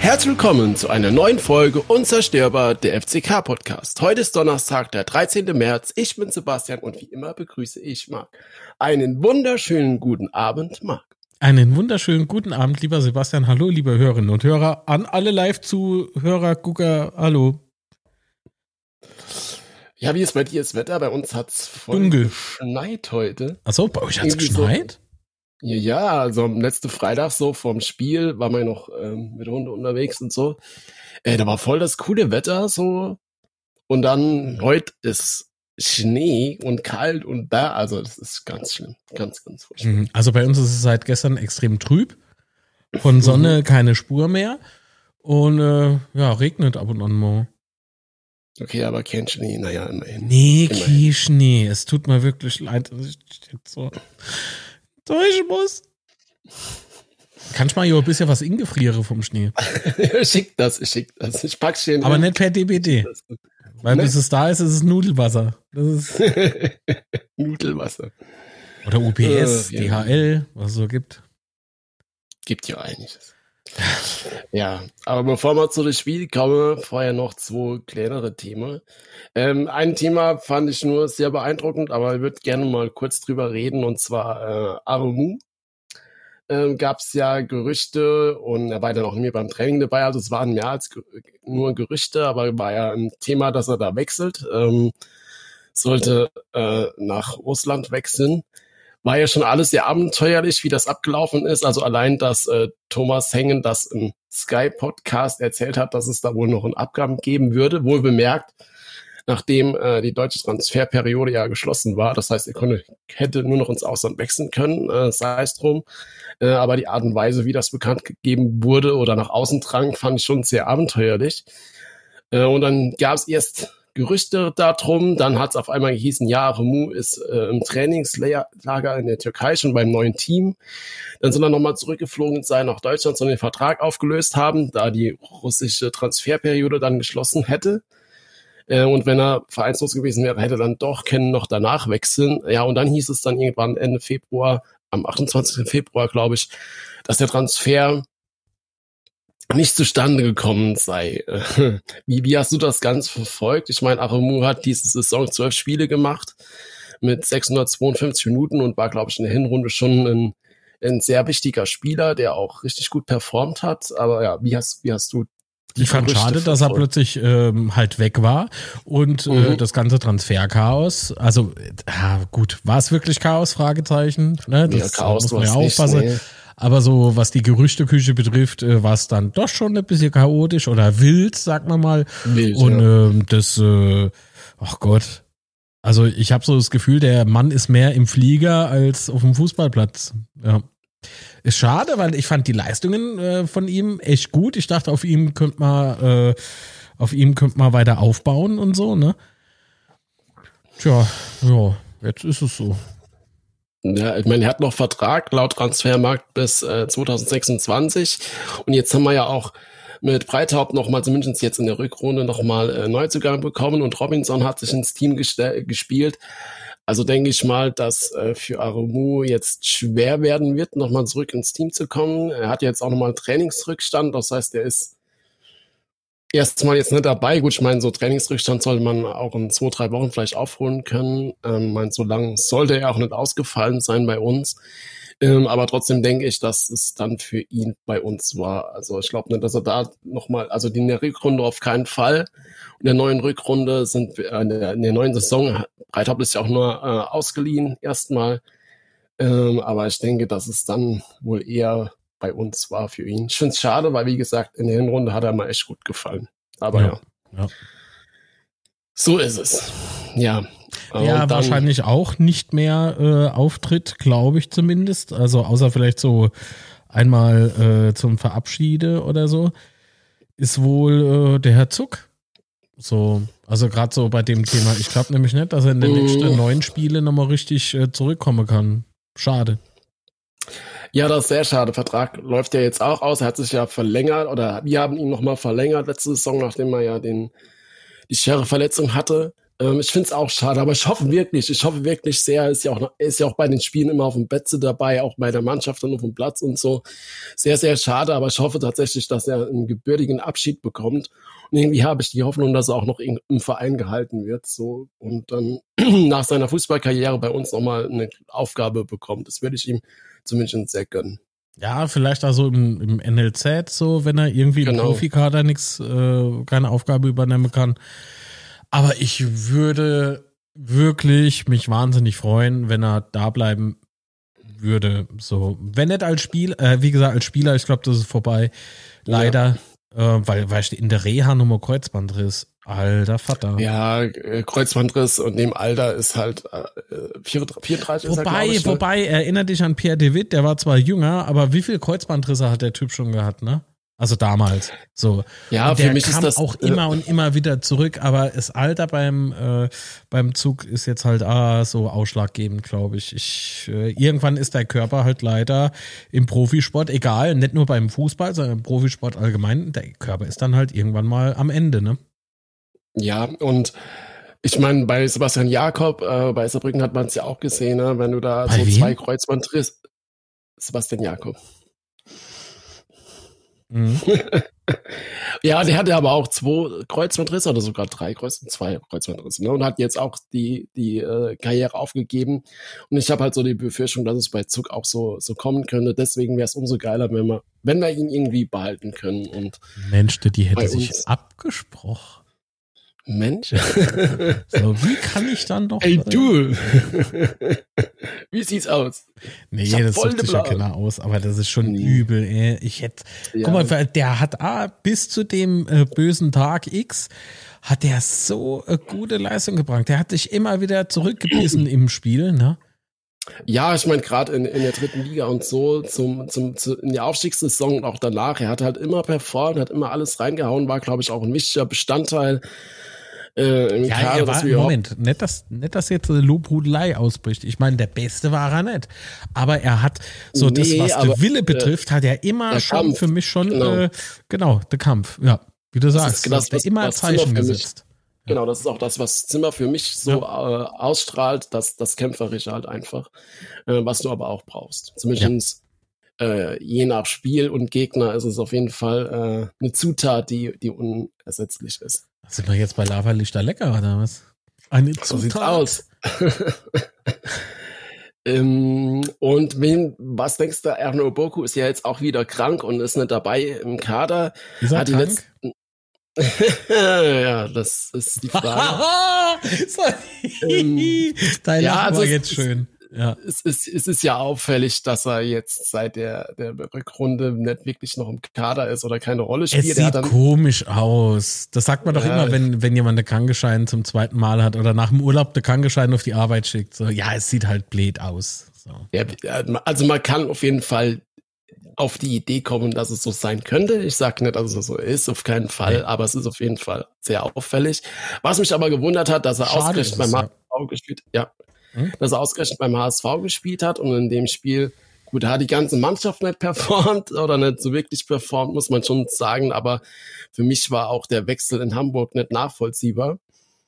Herzlich willkommen zu einer neuen Folge Unzerstörbar, der FCK-Podcast. Heute ist Donnerstag, der 13. März. Ich bin Sebastian und wie immer begrüße ich Marc. Einen wunderschönen guten Abend, Marc. Einen wunderschönen guten Abend, lieber Sebastian. Hallo, liebe Hörerinnen und Hörer. An alle Live-Zuhörer, Gucker, hallo. Ja, wie ist bei dir das Wetter? Bei uns hat's voll dunkel geschneit heute. Achso, bei euch hat's geschneit? So, ja, also am letzten Freitag so vorm Spiel waren wir noch mit Hunde unterwegs und so. Da war voll das coole Wetter so. Und dann heute ist Schnee und kalt und da, also das ist ganz schlimm. Ganz, ganz furchtbar. Also bei uns ist es seit gestern extrem trüb. Von Sonne keine Spur mehr. Und ja, regnet ab und an mal. Okay, aber kein Schnee, naja, immerhin. Nee, kein Schnee. Es tut mir wirklich leid, dass ich jetzt so durch muss. Kannst du mal hier ein bisschen was ingefrieren vom Schnee? Ich schick das. Ich pack's hier. Aber nicht per DBD. Weil bis es da ist es Nudelwasser. Das ist Nudelwasser. Oder UPS, DHL, was es so gibt. Gibt ja einiges. Ja, aber bevor wir zu dem Spiel kommen, vorher noch zwei kleinere Themen. Ein Thema fand ich nur sehr beeindruckend, aber ich würde gerne mal kurz drüber reden, und zwar Aremu. Gab es ja Gerüchte und er war dann auch nie beim Training dabei, also es waren mehr als nur Gerüchte, aber war ja ein Thema, dass er da wechselt, sollte nach Russland wechseln. War ja schon alles sehr abenteuerlich, wie das abgelaufen ist. Also allein, dass Thomas Hengen das im Sky-Podcast erzählt hat, dass es da wohl noch einen Abgang geben würde. Wohl bemerkt, nachdem die deutsche Transferperiode ja geschlossen war. Das heißt, er hätte nur noch ins Ausland wechseln können, sei es drum. Aber die Art und Weise, wie das bekannt gegeben wurde oder nach außen drang, fand ich schon sehr abenteuerlich. Und dann gab es erst Gerüchte darum, dann hat es auf einmal gehießen, ja, Aremu ist im Trainingslager in der Türkei schon beim neuen Team. Dann soll er nochmal zurückgeflogen sein nach Deutschland, soll den Vertrag aufgelöst haben, da die russische Transferperiode dann geschlossen hätte. Und wenn er vereinslos gewesen wäre, hätte er dann doch noch danach wechseln. Ja, und dann hieß es dann irgendwann Ende Februar, am 28. Februar, glaube ich, dass der Transfer nicht zustande gekommen sei. Wie hast du das Ganze verfolgt? Ich meine, Aremu hat diese Saison 12 Spiele gemacht mit 652 Minuten und war, glaube ich, in der Hinrunde schon ein sehr wichtiger Spieler, der auch richtig gut performt hat. Aber ja, wie hast du ich fand schade, dass er plötzlich halt weg war und das ganze Transferchaos, also gut, war es wirklich Chaos? Fragezeichen. Ne? Das Chaos, muss man ja aufpassen. Nee. Aber so, was die Gerüchteküche betrifft, war es dann doch schon ein bisschen chaotisch oder wild, sagt man mal. Wild, und ach Gott, also ich habe so das Gefühl, der Mann ist mehr im Flieger als auf dem Fußballplatz. Ja. Ist schade, weil ich fand die Leistungen von ihm echt gut. Ich dachte, auf ihm könnte man weiter aufbauen und so, ne? Tja, ja, jetzt ist es so. Ja, ich meine, er hat noch Vertrag laut Transfermarkt bis 2026 und jetzt haben wir ja auch mit Breithaupt nochmal, zumindest jetzt in der Rückrunde, nochmal Neuzugang bekommen und Robinson hat sich ins Team gespielt. Also denke ich mal, dass für Aremu jetzt schwer werden wird, nochmal zurück ins Team zu kommen. Er hat jetzt auch nochmal einen Trainingsrückstand, das heißt, er ist erstmal jetzt nicht dabei. Gut, ich meine, so Trainingsrückstand sollte man auch in 2-3 Wochen vielleicht aufholen können. So lange sollte er auch nicht ausgefallen sein bei uns. Aber trotzdem denke ich, dass es dann für ihn bei uns war. Also ich glaube nicht, dass er da nochmal, also in der Rückrunde auf keinen Fall. In der neuen Rückrunde sind wir, in der neuen Saison, Breithaupt ist ja auch nur ausgeliehen erstmal. Aber ich denke, dass es dann wohl eher bei uns war für ihn. Ich finde es schade, weil wie gesagt, in der Hinrunde hat er mal echt gut gefallen. Aber ja. So ist es. Ja. Ja, dann wahrscheinlich auch nicht mehr Auftritt, glaube ich zumindest. Also außer vielleicht so einmal zum Verabschiede oder so, ist wohl der Herr Zuck. So, also gerade so bei dem Thema. Ich glaube nämlich nicht, dass er in den nächsten 9 Spiele nochmal richtig zurückkommen kann. Schade. Ja, das ist sehr schade. Vertrag läuft ja jetzt auch aus. Er hat sich ja verlängert oder wir haben ihn nochmal verlängert letzte Saison, nachdem er ja die schwere Verletzung hatte. Ich finde es auch schade, aber ich hoffe wirklich sehr, er ist ja auch bei den Spielen immer auf dem Betze dabei, auch bei der Mannschaft dann auf dem Platz und so. Sehr, sehr schade, aber ich hoffe tatsächlich, dass er einen gebürtigen Abschied bekommt. Und irgendwie habe ich die Hoffnung, dass er auch noch im Verein gehalten wird, so, und dann nach seiner Fußballkarriere bei uns nochmal eine Aufgabe bekommt. Das würde ich ihm zumindest sehr gönnen. Ja, vielleicht also im NLZ so, wenn er irgendwie im Profikader keine Aufgabe übernehmen kann. Aber ich würde wirklich mich wahnsinnig freuen, wenn er da bleiben würde. So, wenn nicht als Spieler, wie gesagt, als Spieler, ich glaube, das ist vorbei. Leider, weil in der Reha Nummer Kreuzbandriss. Alter Vater. Ja, Kreuzbandriss und dem Alter ist halt 34 Wobei, erinnere dich an Pierre de Witt, der war zwar jünger, aber wie viel Kreuzbandrisse hat der Typ schon gehabt, ne? Also damals. So. Ja, und für mich kam ist das auch immer und immer wieder zurück, aber das Alter beim Zug ist jetzt halt so ausschlaggebend, glaube ich. Irgendwann ist der Körper halt leider im Profisport, egal, nicht nur beim Fußball, sondern im Profisport allgemein, der Körper ist dann halt irgendwann mal am Ende, ne? Ja, und ich meine, bei Sebastian Jakob, bei Saarbrücken hat man es ja auch gesehen, ne? Wenn du da bei so wem? 2 Kreuzbandrisse. Sebastian Jakob. Mhm. Ja, der hatte aber auch 2 Kreuzbandrisse oder sogar 2 Kreuzbandrisse, ne? Und hat jetzt auch die Karriere aufgegeben. Und ich habe halt so die Befürchtung, dass es bei Zug auch so kommen könnte. Deswegen wäre es umso geiler, wenn wir ihn irgendwie behalten können. Und Mensch, die hätte sich abgesprochen. Mensch. So, wie kann ich dann doch... Ey, du! Wie sieht's aus? Nee, das sucht sich ja keiner aus, aber das ist schon übel, ey. Guck mal, der hat bis zu dem bösen Tag X hat der so eine gute Leistung gebracht. Der hat sich immer wieder zurückgebissen im Spiel, ne? Ja, ich meine, gerade in der 3. Liga und so, in der Aufstiegssaison und auch danach, er hat halt immer performt, hat immer alles reingehauen, war, glaube ich, auch ein wichtiger Bestandteil im Kader. Er war, Moment, nicht, dass jetzt eine Lobhudelei ausbricht. Ich meine, der Beste war er nicht. Aber er hat so das, was der Wille betrifft, hat er immer schon Kampf, für mich schon, der Kampf, ja, wie du sagst, der immer Zeichen gesetzt. Genau, das ist auch das, was Zimmer für mich so ausstrahlt, das Kämpferische halt einfach, was du aber auch brauchst. Zumindest je nach Spiel und Gegner ist es auf jeden Fall eine Zutat, die unersetzlich ist. Sind wir jetzt bei Lava Lichter lecker oder was? Eine Zutat. So sieht's aus. Und was denkst du, Erno Oboku ist ja jetzt auch wieder krank und ist nicht dabei im Kader. Ist er krank? Ja, das ist die Frage. Dein Lachen war jetzt schön. Ja. Es ist ja auffällig, dass er jetzt seit der Rückrunde nicht wirklich noch im Kader ist oder keine Rolle spielt. Es sieht komisch aus. Das sagt man doch immer, wenn jemand eine Krankenschein zum 2. Mal hat oder nach dem Urlaub eine Krankenschein auf die Arbeit schickt. So, ja, es sieht halt blöd aus. So. Ja, also man kann auf jeden Fall auf die Idee kommen, dass es so sein könnte. Ich sage nicht, dass es so ist, auf keinen Fall, aber es ist auf jeden Fall sehr auffällig. Was mich aber gewundert hat, dass er ausgerechnet beim HSV gespielt hat. Ja. Dass er ausgerechnet beim HSV gespielt hat und in dem Spiel, gut, da hat die ganze Mannschaft nicht performt oder nicht so wirklich performt, muss man schon sagen, aber für mich war auch der Wechsel in Hamburg nicht nachvollziehbar.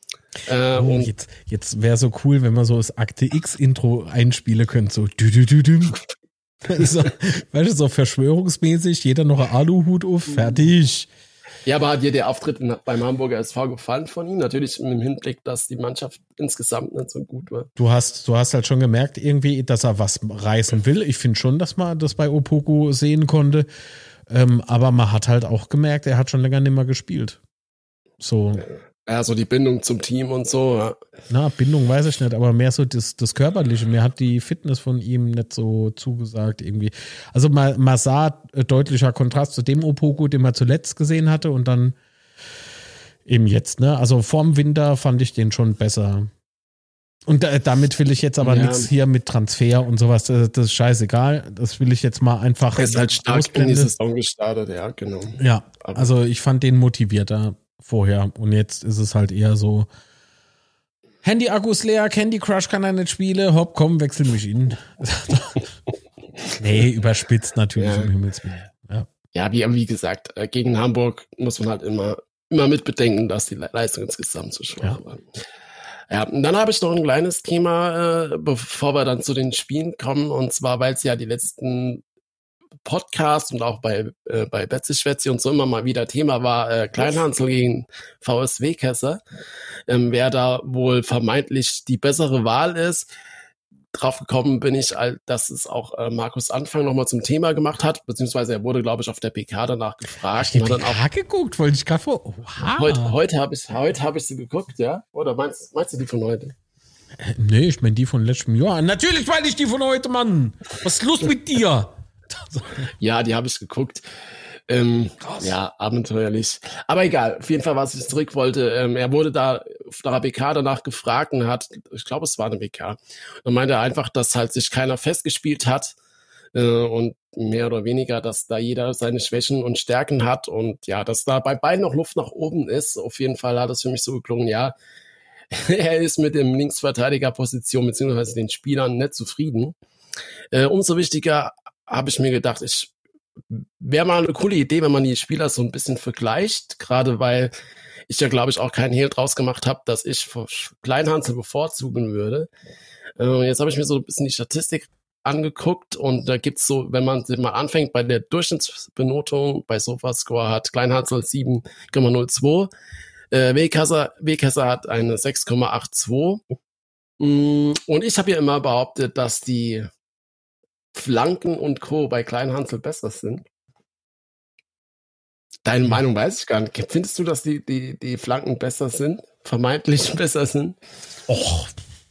Jetzt wäre so cool, wenn man so das Akte X-Intro einspielen könnte, so so, weißt du, so verschwörungsmäßig, jeder noch ein Aluhut auf, fertig. Ja, aber hat dir der Auftritt beim Hamburger SV gefallen von ihm? Natürlich im Hinblick, dass die Mannschaft insgesamt nicht so gut war. Du hast halt schon gemerkt irgendwie, dass er was reißen will. Ich finde schon, dass man das bei Opoku sehen konnte. Aber man hat halt auch gemerkt, er hat schon länger nicht mehr gespielt. So. Ja, so die Bindung zum Team und so. Ja. Na, Bindung weiß ich nicht, aber mehr so das Körperliche. Mir hat die Fitness von ihm nicht so zugesagt irgendwie. Also man sah deutlicher Kontrast zu dem Opoku, den man zuletzt gesehen hatte und dann eben jetzt, ne? Also vorm Winter fand ich den schon besser. Und damit will ich jetzt aber nichts hier mit Transfer und sowas, das ist scheißegal. Das will ich jetzt mal einfach. Er ist halt stark in die Saison gestartet, ja, genau. Ja, also ich fand den motivierter vorher und jetzt ist es halt eher so Handy-Akkus leer, Candy Crush kann er nicht spielen, hopp, komm, wechsel mich in. Nee, überspitzt natürlich im Himmelswillen. Ja, wie gesagt, gegen Hamburg muss man halt immer mit bedenken, dass die Leistung insgesamt so schwach war. Ja, und dann habe ich noch ein kleines Thema, bevor wir dann zu den Spielen kommen, und zwar, weil es ja die letzten Podcasts und auch bei Betzi-Schwätzi und so immer mal wieder Thema war, Kleinhansel gegen VSW Kessel, wer da wohl vermeintlich die bessere Wahl ist. Drauf gekommen bin ich, dass es auch Markus Anfang nochmal zum Thema gemacht hat, beziehungsweise er wurde, glaube ich, auf der PK danach gefragt. Hast du die PK geguckt? Wollte ich gerade vor. Oha. Heute habe ich sie geguckt, ja? Oder meinst du die von heute? Nee, ich meine die von letztem Jahr. Natürlich meine ich die von heute, Mann. Was ist los mit dir? Ja, die habe ich geguckt. Ja, abenteuerlich. Aber egal, auf jeden Fall, was ich zurück wollte. Er wurde da auf der PK danach gefragt und ich glaube, es war eine PK. Und meinte einfach, dass halt sich keiner festgespielt hat und mehr oder weniger, dass da jeder seine Schwächen und Stärken hat und ja, dass da bei beiden noch Luft nach oben ist. Auf jeden Fall hat es für mich so geklungen, ja, er ist mit dem Linksverteidigerposition beziehungsweise den Spielern nicht zufrieden. Umso wichtiger habe ich mir gedacht, wäre mal eine coole Idee, wenn man die Spieler so ein bisschen vergleicht, gerade weil ich ja, glaube ich, auch keinen Hehl draus gemacht habe, dass ich Kleinhansel bevorzugen würde. Jetzt habe ich mir so ein bisschen die Statistik angeguckt und da gibt's so, wenn man mal anfängt bei der Durchschnittsbenotung, bei Sofascore hat Kleinhansel 7,02, W-Kessler hat eine 6,82 und ich habe ja immer behauptet, dass die Flanken und Co. bei Kleinhansel besser sind. Deine Meinung weiß ich gar nicht. Findest du, dass die Flanken besser sind? Vermeintlich besser sind? Och.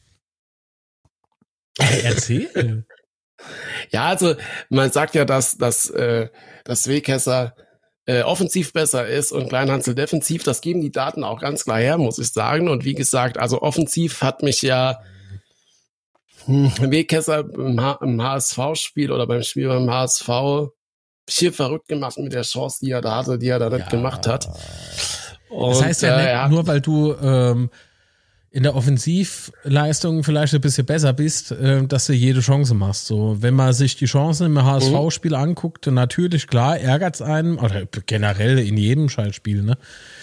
Erzähl. Ja, also man sagt ja, dass W-Kessler offensiv besser ist und Kleinhansel defensiv. Das geben die Daten auch ganz klar her, muss ich sagen. Und wie gesagt, also offensiv hat mich ja W-Kessler im HSV-Spiel oder beim Spiel beim HSV hier verrückt gemacht mit der Chance, die er da hatte, die er da nicht gemacht hat. Und, das heißt ja nicht, nur weil du in der Offensivleistung vielleicht ein bisschen besser bist, dass du jede Chance machst. So, wenn man sich die Chancen im HSV-Spiel anguckt, natürlich, klar, ärgert's einen, oder generell in jedem Scheißspiel, ne?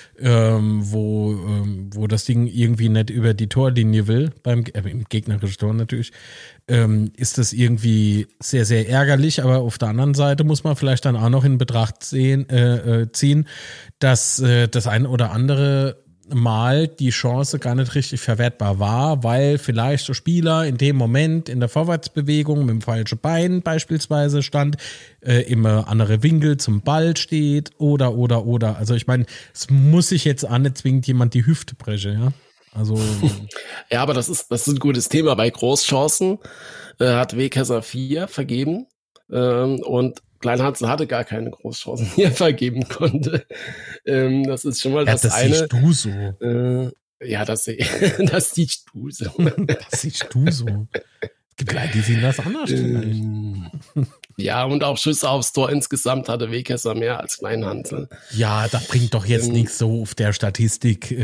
Wo das Ding irgendwie nicht über die Torlinie will, im gegnerischen Tor natürlich, ist das irgendwie sehr, sehr ärgerlich, aber auf der anderen Seite muss man vielleicht dann auch noch in Betracht ziehen, dass das ein oder andere Mal die Chance gar nicht richtig verwertbar war, weil vielleicht der Spieler in dem Moment in der Vorwärtsbewegung mit dem falschen Bein beispielsweise stand, immer andere Winkel zum Ball steht oder. Also ich meine, es muss sich jetzt auch nicht zwingend jemand die Hüfte brechen, ja. Also ja, aber das ist ein gutes Thema. Bei Großchancen hat W-Kessler 4 vergeben und Kleinhansel hatte gar keine Großchancen, die er vergeben konnte. Das ist schon mal das eine. Das siehst du so. Ja, das siehst du so. Das siehst du so. Es gibt Leute, die sehen das anders. Ja, und auch Schüsse aufs Tor insgesamt hatte W-Kessler mehr als Kleinhansel. Ja, das bringt doch jetzt nichts so auf der Statistik.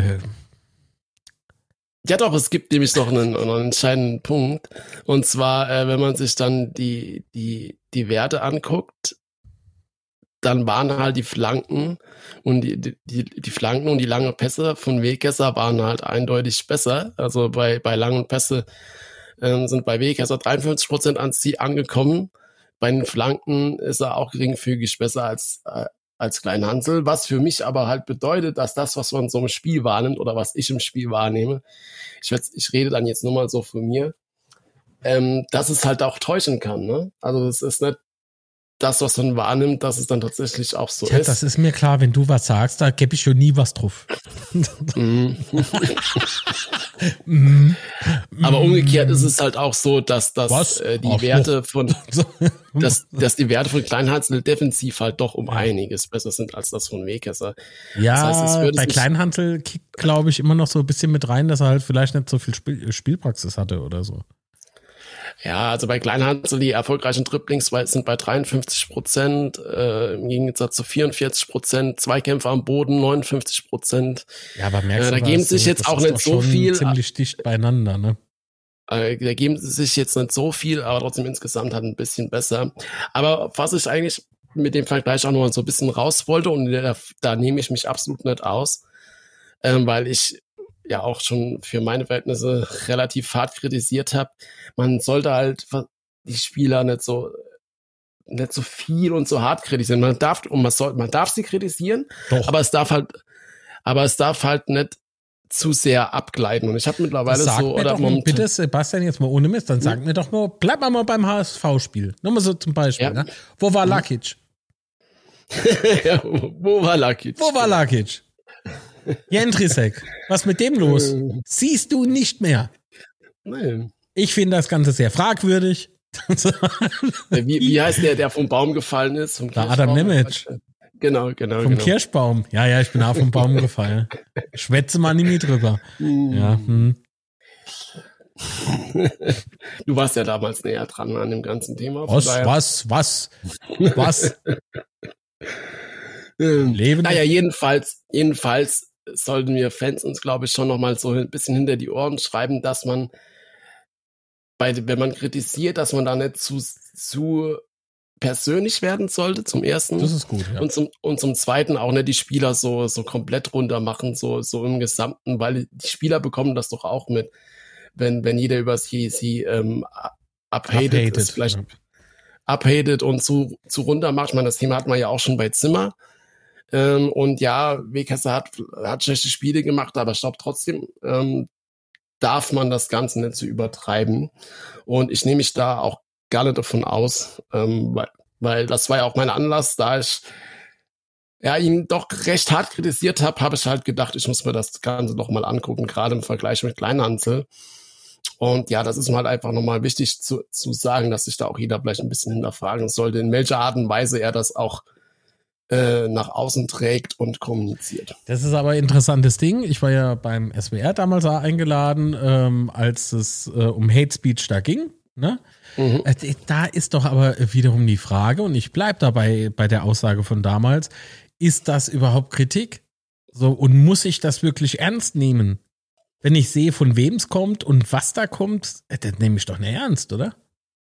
Ja doch, es gibt nämlich noch einen entscheidenden Punkt. Und zwar, wenn man sich dann die Werte anguckt, dann waren halt die Flanken und die Flanken und die langen Pässe von W-Kessler waren halt eindeutig besser. Also bei langen Pässe sind bei W-Kessler 53% ans Ziel angekommen. Bei den Flanken ist er auch geringfügig besser als Kleinhansel, was für mich aber halt bedeutet, dass das, was man so im Spiel wahrnimmt oder was ich im Spiel wahrnehme, ich rede dann jetzt nur mal so von mir, dass es halt auch täuschen kann. Ne? Also das ist nicht das, was man wahrnimmt, dass es dann tatsächlich auch so ist. Das ist mir klar, wenn du was sagst, da gebe ich schon nie was drauf. Aber umgekehrt ist es halt auch so, dass die Werte von dass die Werte von Kleinhansel defensiv halt doch um einiges besser sind als das von W-Kessler. Ja, das heißt, bei Kleinhansel kickt, glaube ich, immer noch so ein bisschen mit rein, dass er halt vielleicht nicht so viel Spielpraxis hatte oder so. Ja, also bei Kleinhansel, die erfolgreichen Dribblings sind bei 53%, im Gegensatz zu 44%, Zweikämpfe am Boden 59%. Ja, aber merkst du, da geben sich jetzt auch nicht so viel. Ziemlich dicht beieinander, ne? Da geben sie sich jetzt nicht so viel, aber trotzdem insgesamt halt ein bisschen besser. Aber was ich eigentlich mit dem Vergleich auch noch so ein bisschen raus wollte, und da nehme ich mich absolut nicht aus, weil ich ja auch schon für meine Verhältnisse relativ hart kritisiert habe, man sollte halt die Spieler nicht so viel und so hart kritisieren. Man darf sie kritisieren, Doch. aber es darf halt nicht zu sehr abgleiten. Und ich habe mittlerweile so, oder bitte Sebastian, jetzt mal ohne Mist, dann sag mir doch mal, bleib mal beim HSV-Spiel. Nochmal so zum Beispiel. Ja. Ne? Wo war Lakic? Ja, wo war Lakic? Jendrisek, was mit dem los? Siehst du nicht mehr. Nein. Ich finde das Ganze sehr fragwürdig. Wie heißt der vom Baum gefallen ist? Der Adam Nemec. Genau. Vom Kirschbaum. Ja, ich bin auch vom Baum gefallen. Schwätze mal nie mit drüber. Ja. Du warst ja damals näher dran an dem ganzen Thema. Was? Leben. Naja, jedenfalls sollten wir Fans uns, glaube ich, schon noch mal so ein bisschen hinter die Ohren schreiben, dass man wenn man kritisiert, dass man da nicht zu persönlich werden sollte, zum ersten. Das ist gut, ja. Und zum zweiten auch nicht die Spieler so komplett runter machen, so im Gesamten, weil die Spieler bekommen das doch auch mit, wenn jeder über sie abhatet, vielleicht abhatet und zu runter macht. Das Thema hat man ja auch schon bei Zimmer. Und ja, Wegkesser hat schlechte Spiele gemacht, aber ich glaube trotzdem, darf man das Ganze nicht so übertreiben. Und ich nehme mich da auch gar nicht davon aus, weil das war ja auch mein Anlass, da ich ihn doch recht hart kritisiert habe ich halt gedacht, ich muss mir das Ganze doch mal angucken, gerade im Vergleich mit Kleinhanzel. Und ja, das ist mir halt einfach nochmal wichtig zu sagen, dass sich da auch jeder vielleicht ein bisschen hinterfragen sollte, in welcher Art und Weise er das auch nach außen trägt und kommuniziert. Das ist aber ein interessantes Ding. Ich war ja beim SWR damals eingeladen, als es um Hate Speech da ging. Ne? Mhm. Da ist doch aber wiederum die Frage, und ich bleibe dabei bei der Aussage von damals, ist das überhaupt Kritik? So, und muss ich das wirklich ernst nehmen? Wenn ich sehe, von wem es kommt und was da kommt, das nehme ich doch nicht ernst, oder?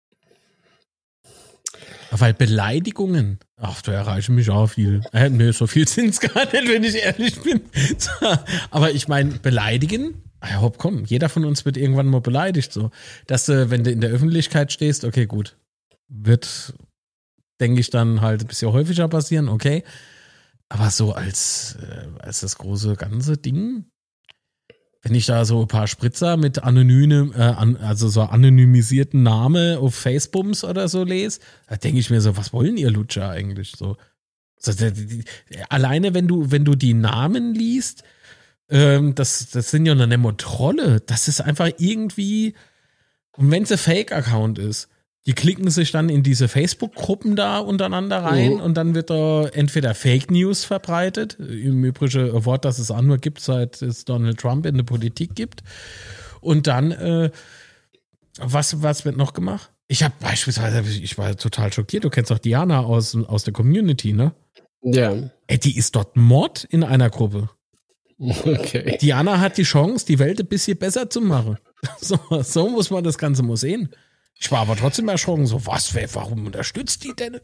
Weil Beleidigungen, da erreichen mich auch viel. Nee, so viel sind es gar nicht, wenn ich ehrlich bin. Aber ich meine, beleidigen, komm, jeder von uns wird irgendwann mal beleidigt. So, dass du, wenn du in der Öffentlichkeit stehst, okay, gut, wird, denke ich, dann halt ein bisschen häufiger passieren, okay. Aber so als das große ganze Ding, wenn ich da so ein paar Spritzer mit so anonymisierten Namen auf Facebooks oder so lese, da denke ich mir so, was wollen ihr Lutscher eigentlich so? Alleine wenn du die Namen liest, das sind ja noch nicht mal Trolle, das ist einfach irgendwie, und wenn es ein Fake-Account ist, die klicken sich dann in diese Facebook-Gruppen da untereinander rein und dann wird da entweder Fake News verbreitet, im Übrigen ein Wort, das es auch nur gibt, seit es Donald Trump in der Politik gibt. Und dann, was wird noch gemacht? Ich war total schockiert, du kennst doch Diana aus der Community, ne? Ja. Die ist dort Mord in einer Gruppe. Okay. Diana hat die Chance, die Welt ein bisschen besser zu machen. So muss man das Ganze mal sehen. Ich war aber trotzdem erschrocken, so, warum unterstützt die denn?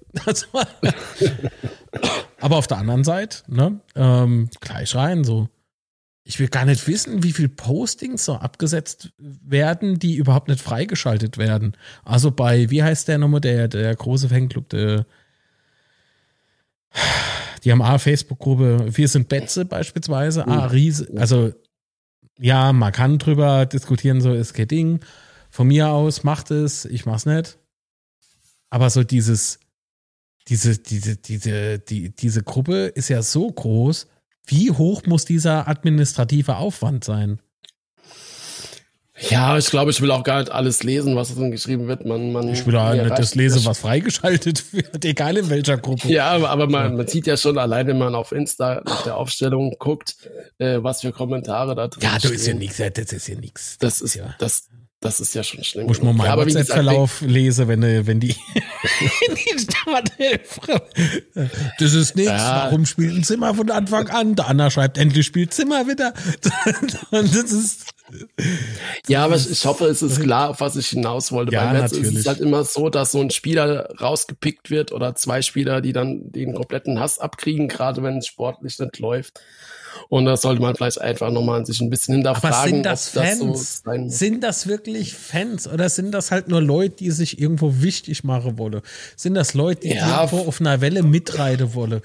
Aber auf der anderen Seite, ne, gleich rein, so. Ich will gar nicht wissen, wie viel Postings so abgesetzt werden, die überhaupt nicht freigeschaltet werden. Also bei, wie heißt der nochmal, der große Fanclub, die haben Facebook-Gruppe, wir sind Betze beispielsweise, Riese, also, ja, man kann drüber diskutieren, so ist kein Ding. Von mir aus macht es, ich mach's nicht. Aber so diese Gruppe ist ja so groß. Wie hoch muss dieser administrative Aufwand sein? Ja, ich glaube, ich will auch gar nicht alles lesen, was dann geschrieben wird. Ich will auch nicht das lesen, was freigeschaltet wird, egal in welcher Gruppe. Ja, aber man sieht ja schon, allein wenn man auf Insta nach der Aufstellung guckt, was für Kommentare da drin stehen. Ja, das ist ja nichts. Das ist ja schon schlimm. Muss man mal WhatsApp-Verlauf lesen, wenn die das ist nichts. Ja. Warum spielt ein Zimmer von Anfang an? Der Anna schreibt, endlich spielt Zimmer wieder. Und das ist Ja, aber ich hoffe, es ist klar, auf was ich hinaus wollte. Ja, Beim Netz natürlich. ist es halt immer so, dass so ein Spieler rausgepickt wird oder 2 Spieler, die dann den kompletten Hass abkriegen, gerade wenn es sportlich nicht läuft. Und da sollte man vielleicht einfach nochmal sich ein bisschen hinterfragen. Aber sind das ob Fans? So sind das wirklich Fans? Oder sind das halt nur Leute, die sich irgendwo wichtig machen wollen? Sind das Leute, die irgendwo auf einer Welle mitreiten wollen?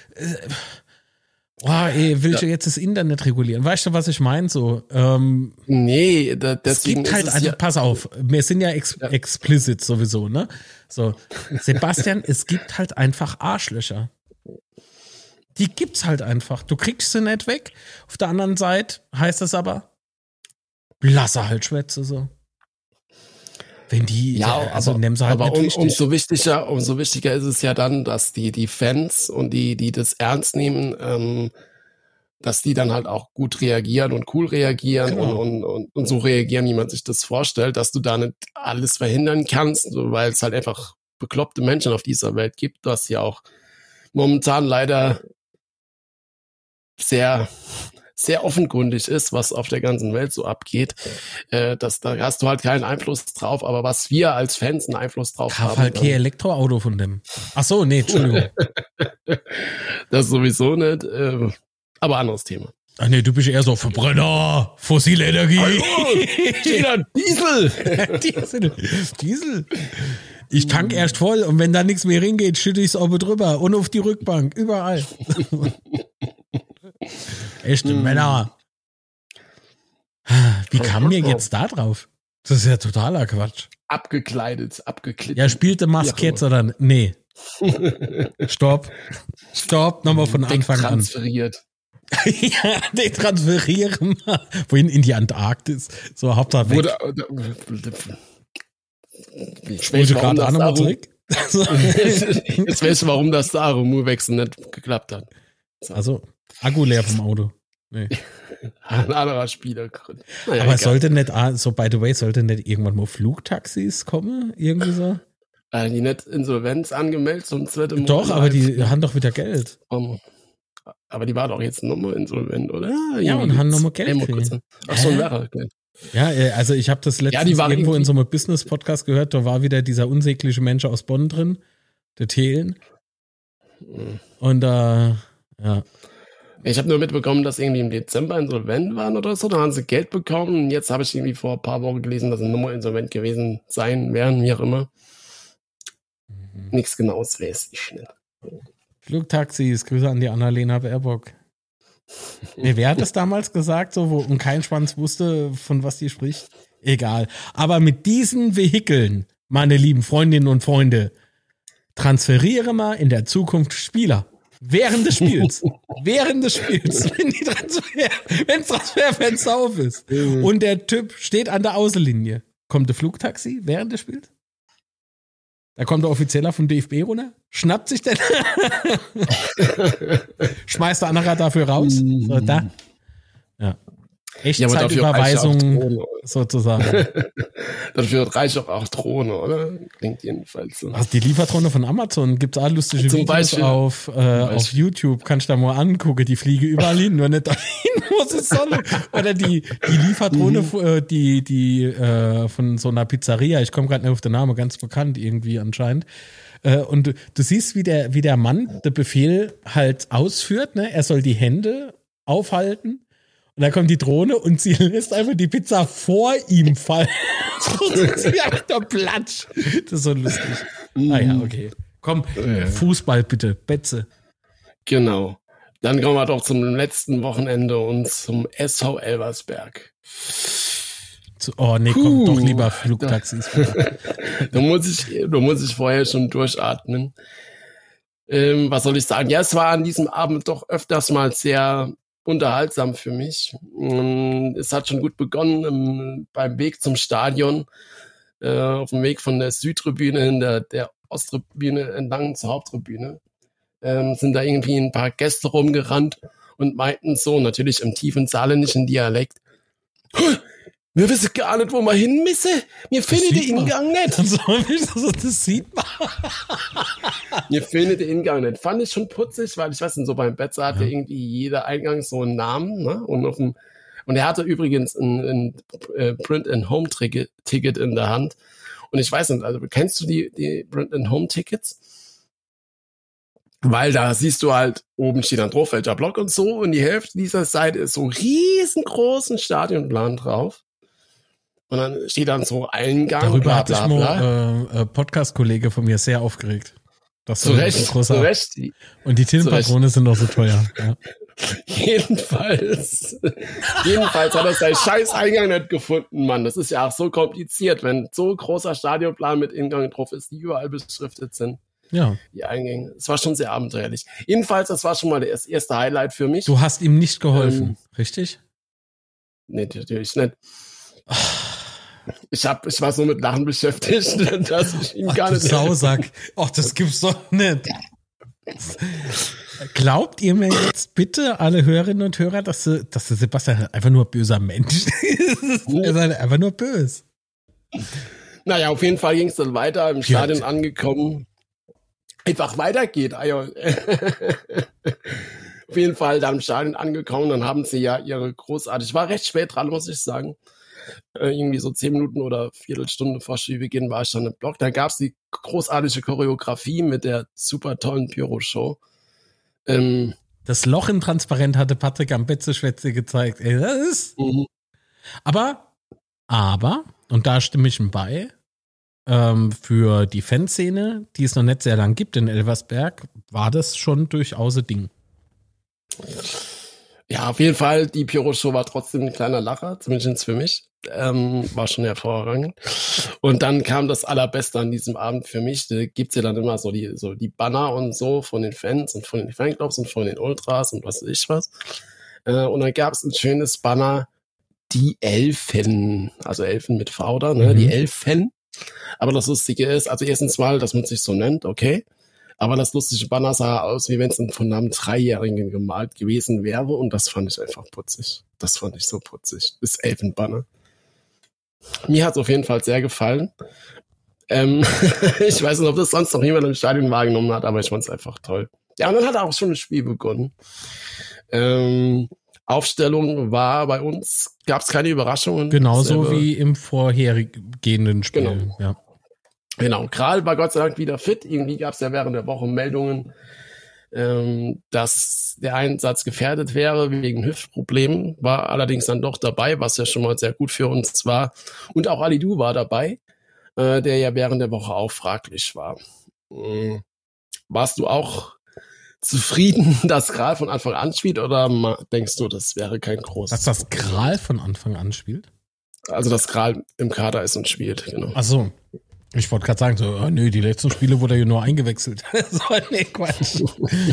Will ich jetzt das Internet regulieren? Weißt du, was ich meine? So, nee, es gibt halt, also pass auf, wir sind ja explicit sowieso, ne? So, Sebastian, es gibt halt einfach Arschlöcher. Die gibt's halt einfach. Du kriegst sie nicht weg. Auf der anderen Seite heißt das aber, lasse halt Schwätze so. Wenn die, also nehmen sie halt aber nicht wichtig. umso wichtiger ist es ja dann, dass die Fans und die das ernst nehmen, dass die dann halt auch gut reagieren und cool reagieren und so reagieren, wie man sich das vorstellt, dass du da nicht alles verhindern kannst, weil es halt einfach bekloppte Menschen auf dieser Welt gibt, was ja auch momentan leider sehr, sehr offenkundig ist, was auf der ganzen Welt so abgeht. Da hast du halt keinen Einfluss drauf, aber was wir als Fans einen Einfluss drauf haben. Halt kein Elektroauto von dem. Ach so, nee, Entschuldigung. Das sowieso nicht, aber anderes Thema. Ach nee, du bist eher so Verbrenner, fossile Energie. Diesel. Ich tank erst voll und wenn da nichts mehr hingeht, schütte ich es oben drüber und auf die Rückbank, überall. Echte Männer. Wie kam mir jetzt da drauf? Das ist ja totaler Quatsch. Abgekleidet. Ja, spielte Musk jetzt oder? Nee. Stopp, nochmal von Anfang an. Transferiert. Ja, detransferieren. Wohin? In die Antarktis. So, Hauptsache weg. Ich weiß gerade auch nochmal zurück. Jetzt weißt du, warum das Arumur-Wechsel nicht geklappt hat. So. Also, Akku leer vom Auto. Nee. Ein anderer Spielergrund. Naja, aber sollte nicht, so by the way, sollte nicht irgendwann mal Flugtaxis kommen? Irgendwie so? Die nicht Insolvenz angemeldet, sonst wird im Doch, aber die haben doch wieder Geld. Aber die war doch jetzt nochmal insolvent, oder? Ja, und haben nochmal Geld gekriegt. Ach so, okay. Ja, also ich habe das letztens irgendwo in so einem Business-Podcast gehört, da war wieder dieser unsägliche Mensch aus Bonn drin, der Thelen. Und ja. Ich habe nur mitbekommen, dass irgendwie im Dezember insolvent waren oder so, da haben sie Geld bekommen. Und jetzt habe ich irgendwie vor ein paar Wochen gelesen, dass sie nochmal insolvent gewesen sein werden, wie auch immer. Nichts Genaues weiß ich nicht. Flugtaxis, Grüße an die Annalena Baerbock. Wer hat das damals gesagt, so, wo kein Schwanz wusste, von was die spricht? Egal. Aber mit diesen Vehikeln, meine lieben Freundinnen und Freunde, transferiere mal in der Zukunft Spieler. Während des Spiels. Wenn Transferfenster auf ist. Und der Typ steht an der Außenlinie. Kommt der Flugtaxi während des Spiels? Da kommt der Offizieller vom DFB runter, schnappt sich den, schmeißt der andere dafür raus. So, da. Ja. Echtzeitüberweisung sozusagen. Dafür reicht auch Drohne, oder? Klingt jedenfalls so. Also die Lieferdrohne von Amazon gibt es auch lustige Videos auf YouTube. Kannst du da mal angucken. Die fliege überall hin, nur nicht dahin, wo sie sollen. Oder die Lieferdrohne, von so einer Pizzeria. Ich komme gerade nicht auf den Namen, ganz bekannt irgendwie anscheinend. Und du siehst, wie der Mann den Befehl halt ausführt. Ne? Er soll die Hände aufhalten. Und dann kommt die Drohne und sie lässt einfach die Pizza vor ihm fallen. Sie hat der Platsch. Das ist so lustig. Ja, okay. Komm, Fußball bitte, Betze. Genau. Dann kommen wir doch zum letzten Wochenende und zum SV Elversberg. Komm, doch lieber Flugtaxis. Da muss ich vorher schon durchatmen. Was soll ich sagen? Ja, es war an diesem Abend doch öfters mal sehr unterhaltsam für mich. Es hat schon gut begonnen beim Weg zum Stadion, auf dem Weg von der Südtribüne in der Osttribüne entlang zur Haupttribüne. Sind da irgendwie ein paar Gäste rumgerannt und meinten so, natürlich im tiefen saarländischen Dialekt, wir wissen gar nicht, wo wir hin müssen. Wir finden den Ingang nicht. Das sieht man. Mir fehlt der Ingang nicht. Fand ich schon putzig, weil ich weiß nicht, so beim Betze hatte irgendwie jeder Eingang so einen Namen, ne? Und auf dem Und er hatte übrigens ein Print-and-Home-Ticket in der Hand. Und ich weiß nicht, also kennst du die Print-and-Home-Tickets? Weil da siehst du halt, oben steht dann drauf, welcher Block und so. Und die Hälfte dieser Seite ist so riesengroßen Stadionplan drauf. Und dann steht dann so Eingang. Darüber hat sich ein Podcast-Kollege von mir sehr aufgeregt. Das zu Recht. Und die Tintenpatrone sind auch so teuer. Ja. Jedenfalls hat er seinen scheiß Eingang nicht gefunden, Mann. Das ist ja auch so kompliziert, wenn so ein großer Stadionplan mit Eingang drauf ist, die überall beschriftet sind. Ja. Die Eingänge. Es war schon sehr abenteuerlich. Jedenfalls, das war schon mal das erste Highlight für mich. Du hast ihm nicht geholfen, richtig? Nee, natürlich nicht. Ich war so mit Lachen beschäftigt, dass ich ihn gar nicht... Sausack. Ach, das gibt's doch nicht. Glaubt ihr mir jetzt bitte, alle Hörerinnen und Hörer, dass der Sebastian einfach nur ein böser Mensch ist? Er ist einfach nur böse. Naja, auf jeden Fall ging es dann weiter, im Stadion angekommen. Einfach weitergeht. Auf jeden Fall dann im Stadion angekommen, dann haben sie ja ihre großartig, ich war recht spät dran, muss ich sagen. Irgendwie so 10 Minuten oder Viertelstunde vor Spielbeginn war ich dann im Block. Dann gab es die großartige Choreografie mit der super tollen Pyro-Show. Das Loch im Transparent hatte Patrick am Betzeschwätze gezeigt. Ey, das ist... Aber, und da stimme ich ihm bei, für die Fanszene, die es noch nicht sehr lang gibt in Elversberg, war das schon durchaus ein Ding. Ja, auf jeden Fall, die Pyro-Show war trotzdem ein kleiner Lacher, zumindest für mich. War schon hervorragend. Und dann kam das Allerbeste an diesem Abend für mich. Da gibt's ja dann immer so die Banner und so von den Fans und von den Fanclubs und von den Ultras und was weiß ich was. Und dann gab's ein schönes Banner, die Elfen, also Elfen mit V da, ne, die Elfen. Aber das Lustige ist, also erstens mal, dass man sich so nennt, okay. Aber das lustige Banner sah aus, wie wenn es von einem 3-Jährigen gemalt gewesen wäre. Und das fand ich einfach putzig. Das fand ich so putzig. Das Elfenbanner. Mir hat es auf jeden Fall sehr gefallen. Ich weiß nicht, ob das sonst noch jemand im Stadion wahrgenommen hat, aber ich fand es einfach toll. Ja, und dann hat auch schon das Spiel begonnen. Aufstellung war bei uns, gab es keine Überraschungen. Genauso wie im vorhergehenden Spiel. Genau. Ja. Genau, Kral war Gott sei Dank wieder fit. Irgendwie gab es ja während der Woche Meldungen, dass der Einsatz gefährdet wäre wegen Hüftproblemen. War allerdings dann doch dabei, was ja schon mal sehr gut für uns war. Und auch Alidou war dabei, der ja während der Woche auch fraglich war. Warst du auch zufrieden, dass Kral von Anfang an spielt, oder denkst du, das wäre kein großes Dass das Kral von Anfang an spielt? Also, dass Kral im Kader ist und spielt, genau. Ach so. Ich wollte gerade sagen, so, nö, die letzten Spiele wurde er ja nur eingewechselt. So, nee, Quatsch.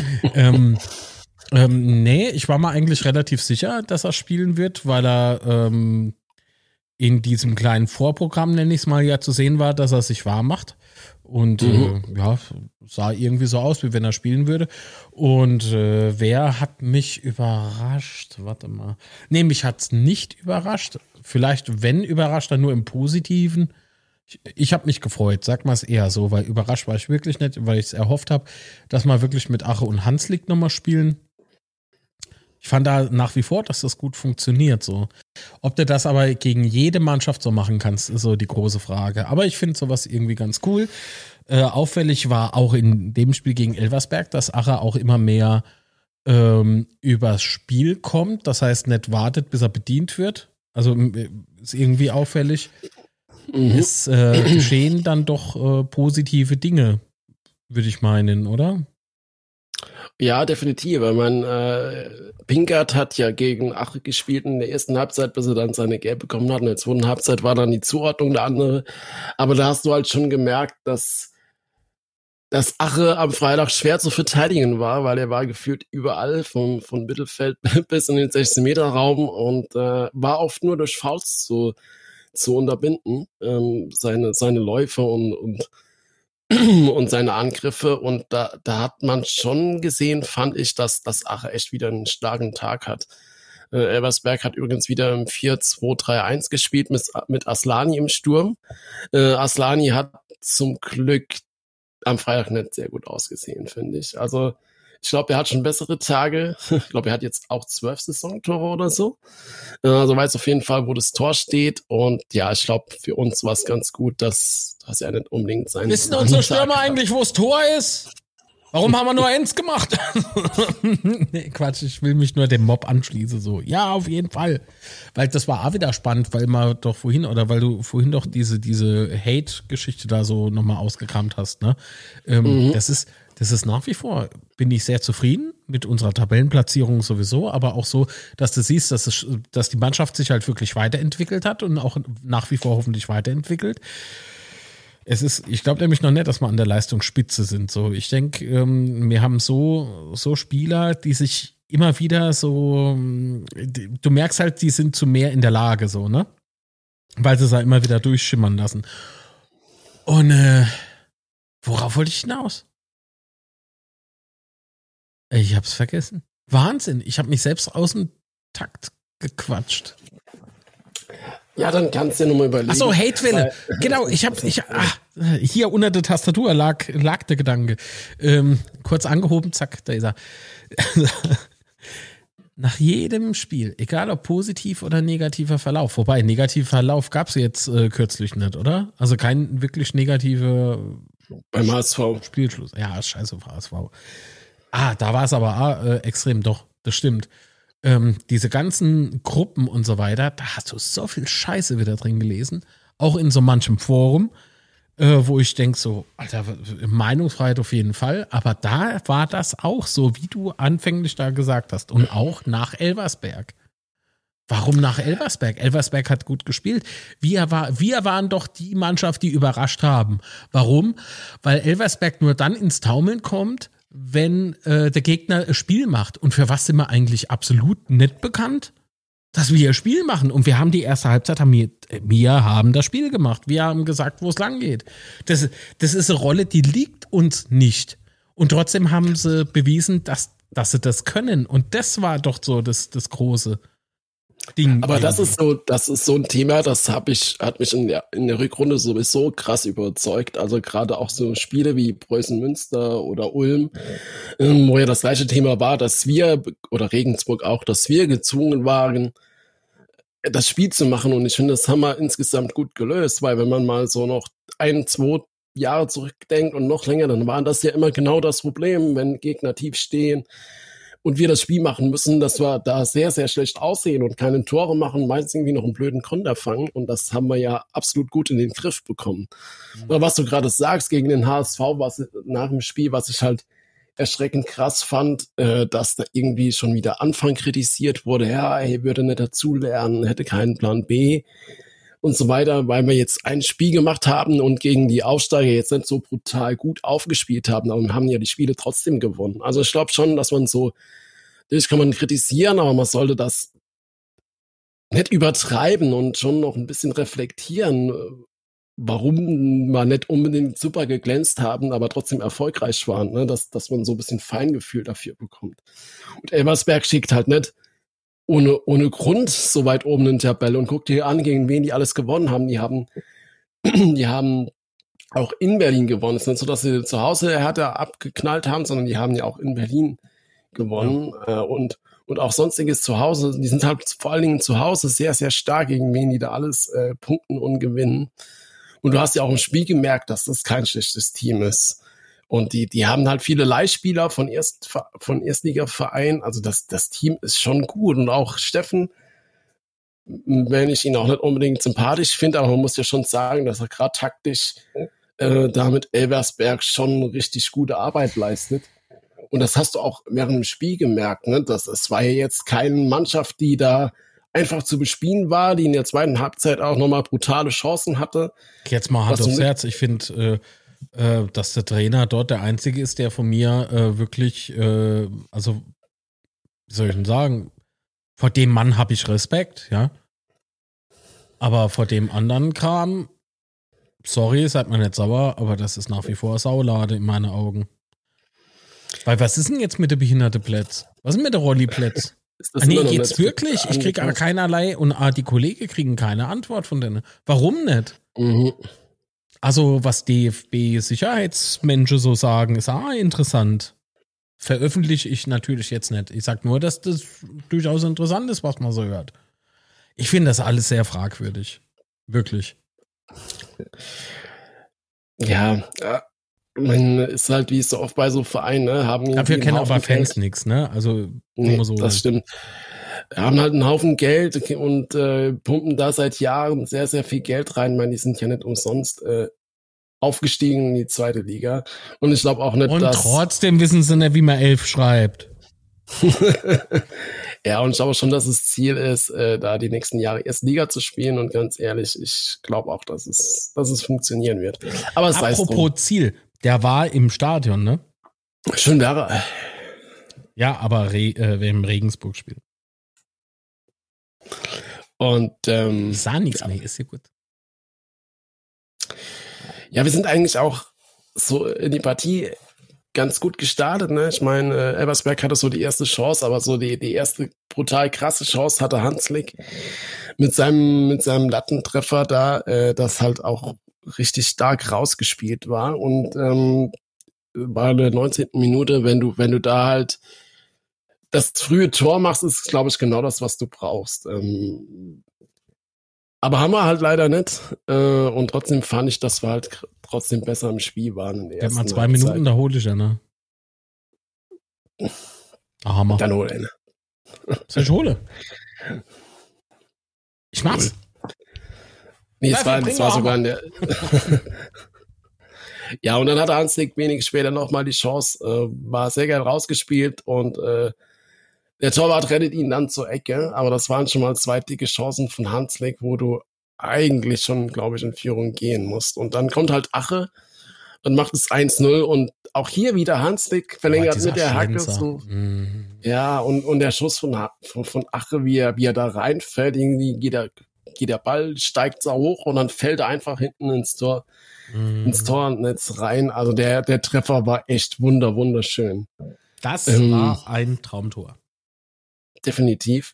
Nee, ich war mir eigentlich relativ sicher, dass er spielen wird, weil er in diesem kleinen Vorprogramm, nenne ich es mal, ja zu sehen war, dass er sich warm macht. Und ja, sah irgendwie so aus, wie wenn er spielen würde. Und wer hat mich überrascht? Warte mal. Nee, mich hat's nicht überrascht. Vielleicht, wenn überrascht, dann nur im Positiven. Ich habe mich gefreut, sag mal es eher so, weil überrascht war ich wirklich nicht, weil ich es erhofft habe, dass wir wirklich mit Ache und Hanslik nochmal spielen. Ich fand da nach wie vor, dass das gut funktioniert so. Ob du das aber gegen jede Mannschaft so machen kannst, ist so die große Frage. Aber ich finde sowas irgendwie ganz cool. Auffällig war auch in dem Spiel gegen Elversberg, dass Ache auch immer mehr übers Spiel kommt. Das heißt, nicht wartet, bis er bedient wird. Also ist irgendwie auffällig. Es geschehen dann doch positive Dinge, würde ich meinen, oder? Ja, definitiv. Ich meine, Pinkert hat ja gegen Ache gespielt in der ersten Halbzeit, bis er dann seine Gelb bekommen hat. In der zweiten Halbzeit war dann die Zuordnung der andere. Aber da hast du halt schon gemerkt, dass Ache am Freitag schwer zu verteidigen war, weil er war gefühlt überall von Mittelfeld bis in den 16-Meter-Raum und war oft nur durch Fouls zu unterbinden, seine Läufe und seine Angriffe. Und da hat man schon gesehen, fand ich, dass Ache echt wieder einen starken Tag hat. Elversberg hat übrigens wieder im 4-2-3-1 gespielt mit Aslani im Sturm. Aslani hat zum Glück am Freitag nicht sehr gut ausgesehen, finde ich. Also Ich glaube, er hat schon bessere Tage. Ich glaube, er hat jetzt auch 12 Saisontore oder so. Also weiß auf jeden Fall, wo das Tor steht. Und ja, ich glaube, für uns war es ganz gut, dass er nicht unbedingt sein Wissen unsere Stürmer eigentlich, wo das Tor ist? Warum haben wir nur eins gemacht? Nee, Quatsch, ich will mich nur dem Mob anschließen. So, ja, auf jeden Fall. Weil das war auch wieder spannend, weil du vorhin doch diese Hate-Geschichte da so nochmal ausgekramt hast, ne? Das ist nach wie vor, bin ich sehr zufrieden mit unserer Tabellenplatzierung sowieso, aber auch so, dass du siehst, dass die Mannschaft sich halt wirklich weiterentwickelt hat und auch nach wie vor hoffentlich weiterentwickelt. Ich glaube nämlich noch nicht, dass wir an der Leistungsspitze sind. So, ich denke, wir haben so Spieler, die sich immer wieder so, du merkst halt, die sind zu mehr in der Lage, so, ne? Weil sie es halt immer wieder durchschimmern lassen. Und worauf wollte ich hinaus? Ich hab's vergessen. Wahnsinn, ich habe mich selbst aus dem Takt gequatscht. Ja, dann kannst du ja nochmal überlegen. Achso, Hatewelle. Genau, hier unter der Tastatur lag der Gedanke. Kurz angehoben, zack, da ist er. Nach jedem Spiel, egal ob positiv oder negativer Verlauf, wobei negativer Verlauf gab es jetzt kürzlich nicht, oder? Also kein wirklich negativer beim HSV. Spielschluss. Ja, scheiße auf HSV. Da war es aber extrem, doch, das stimmt. Diese ganzen Gruppen und so weiter, da hast du so viel Scheiße wieder drin gelesen, auch in so manchem Forum, wo ich denke so, Alter, Meinungsfreiheit auf jeden Fall, aber da war das auch so, wie du anfänglich da gesagt hast und auch nach Elversberg. Warum nach Elversberg? Elversberg hat gut gespielt. Wir waren doch die Mannschaft, die überrascht haben. Warum? Weil Elversberg nur dann ins Taumeln kommt, wenn der Gegner ein Spiel macht. Und für was sind wir eigentlich absolut nicht bekannt? Dass wir ein Spiel machen. Und wir haben die erste Halbzeit, wir haben das Spiel gemacht. Wir haben gesagt, wo es lang geht. Das ist eine Rolle, die liegt uns nicht. Und trotzdem haben sie bewiesen, dass sie das können. Und das war doch so das große Ding. Aber das ist so ein Thema, hat mich in der Rückrunde sowieso krass überzeugt. Also gerade auch so Spiele wie Preußen Münster oder Ulm, wo ja das gleiche Thema war, oder Regensburg auch, dass wir gezwungen waren, das Spiel zu machen. Und ich finde, das haben wir insgesamt gut gelöst, weil wenn man mal so noch 1-2 Jahre zurückdenkt und noch länger, dann war das ja immer genau das Problem, wenn Gegner tief stehen und wir das Spiel machen müssen, dass wir da sehr, sehr schlecht aussehen und keine Tore machen, meistens irgendwie noch einen blöden Konter fangen. Und das haben wir ja absolut gut in den Griff bekommen. Aber was du gerade sagst gegen den HSV, nach dem Spiel, was ich halt erschreckend krass fand, dass da irgendwie schon wieder Anfang kritisiert wurde, ja, er würde nicht dazulernen, hätte keinen Plan B und so weiter, weil wir jetzt ein Spiel gemacht haben und gegen die Aufsteiger jetzt nicht so brutal gut aufgespielt haben, aber wir haben ja die Spiele trotzdem gewonnen. Also ich glaube schon, dass das kann man kritisieren, aber man sollte das nicht übertreiben und schon noch ein bisschen reflektieren, warum wir nicht unbedingt super geglänzt haben, aber trotzdem erfolgreich waren, ne? Dass man so ein bisschen Feingefühl dafür bekommt. Und Elversberg schickt halt nicht ohne Grund so weit oben in der Tabelle und guckt dir an, gegen wen die alles gewonnen haben. Die haben auch in Berlin gewonnen. Es ist nicht so, dass sie zu Hause härter abgeknallt haben, sondern die haben ja auch in Berlin gewonnen. Und auch sonstiges zu Hause. Die sind halt vor allen Dingen zu Hause sehr, sehr stark, gegen wen die da alles punkten und gewinnen. Und du hast ja auch im Spiel gemerkt, dass das kein schlechtes Team ist. Und die haben halt viele Leihspieler von Erstligavereinen. Also das Team ist schon gut. Und auch Steffen, wenn ich ihn auch nicht unbedingt sympathisch finde, aber man muss ja schon sagen, dass er gerade taktisch da mit Elversberg schon richtig gute Arbeit leistet. Und das hast du auch während dem Spiel gemerkt, ne? Es war ja jetzt keine Mannschaft, die da einfach zu bespielen war, die in der zweiten Halbzeit auch nochmal brutale Chancen hatte. Jetzt mal Hand aufs Herz. Ich finde, dass der Trainer dort der Einzige ist, der von mir wirklich, also, wie soll ich denn sagen, vor dem Mann habe ich Respekt, ja. Aber vor dem anderen Kram, sorry, seid mir nicht sauer, aber das ist nach wie vor Saulade in meinen Augen. Weil was ist denn jetzt mit der behinderte Plätz? Was ist mit der Rolli-Plätz? Nee, geht's wirklich? Ich kriege keinerlei und die Kollegen kriegen keine Antwort von denen. Warum nicht? Mhm. Also, was DFB-Sicherheitsmenschen so sagen, ist interessant. veröffentliche ich natürlich jetzt nicht. Ich sag nur, dass das durchaus interessant ist, was man so hört. Ich finde das alles sehr fragwürdig. Wirklich. Ja, man ist halt wie so oft bei so Vereinen, ne? Haben Dafür kennen aber Fans Geld. nichts, ne? Also Nee, so. das stimmt. Haben halt einen Haufen Geld und pumpen da seit Jahren sehr, sehr viel Geld rein. Ich meine, die sind ja nicht umsonst aufgestiegen in die zweite Liga. Und ich glaube auch nicht, und dass... trotzdem wissen sie nicht, wie man 11 schreibt. Ja, und ich glaube schon, dass das Ziel ist, da die nächsten Jahre erst Liga zu spielen. Und ganz ehrlich, ich glaube auch, dass es funktionieren wird. Aber es sei es drum. Apropos Ziel, der war im Stadion, ne? Schön wäre. Ja, aber im Regensburg-Spiel. Und Ich sah nichts mehr, ist ja gut. ja, wir sind eigentlich auch so in die Partie ganz gut gestartet, ne? Ich meine, Elversberg hatte so die erste Chance, aber so die erste brutal krasse Chance hatte Hanslik mit seinem Lattentreffer da, das halt auch richtig stark rausgespielt war. Und bei der 19. Minute, wenn du da halt das frühe Tor machst, ist, glaube ich, genau das, was du brauchst. Aber haben wir halt leider nicht. Und trotzdem fand ich, dass wir halt trotzdem besser im Spiel waren. Der hat mal 2 Minuten, da hole ich ja, ne? Hammer. Dann hol ihn. Soll ich hole? Ich mach's. Nee, es war sogar in der... Ja, und dann hatte Hanslik wenig später nochmal die Chance, war sehr geil rausgespielt und der Torwart rettet ihn dann zur Ecke, aber das waren schon mal 2 dicke Chancen von Hanslik, wo du eigentlich schon, glaube ich, in Führung gehen musst. Und dann kommt halt Ache und macht es 1-0 und auch hier wieder Hanslik verlängert mit der Hacke. So. Ja, und der Schuss von Ache, wie er da reinfällt, irgendwie geht der Ball, steigt so hoch und dann fällt er einfach hinten ins Tornetz rein. Also der Treffer war echt wunderschön. Das war ein Traumtor. Definitiv.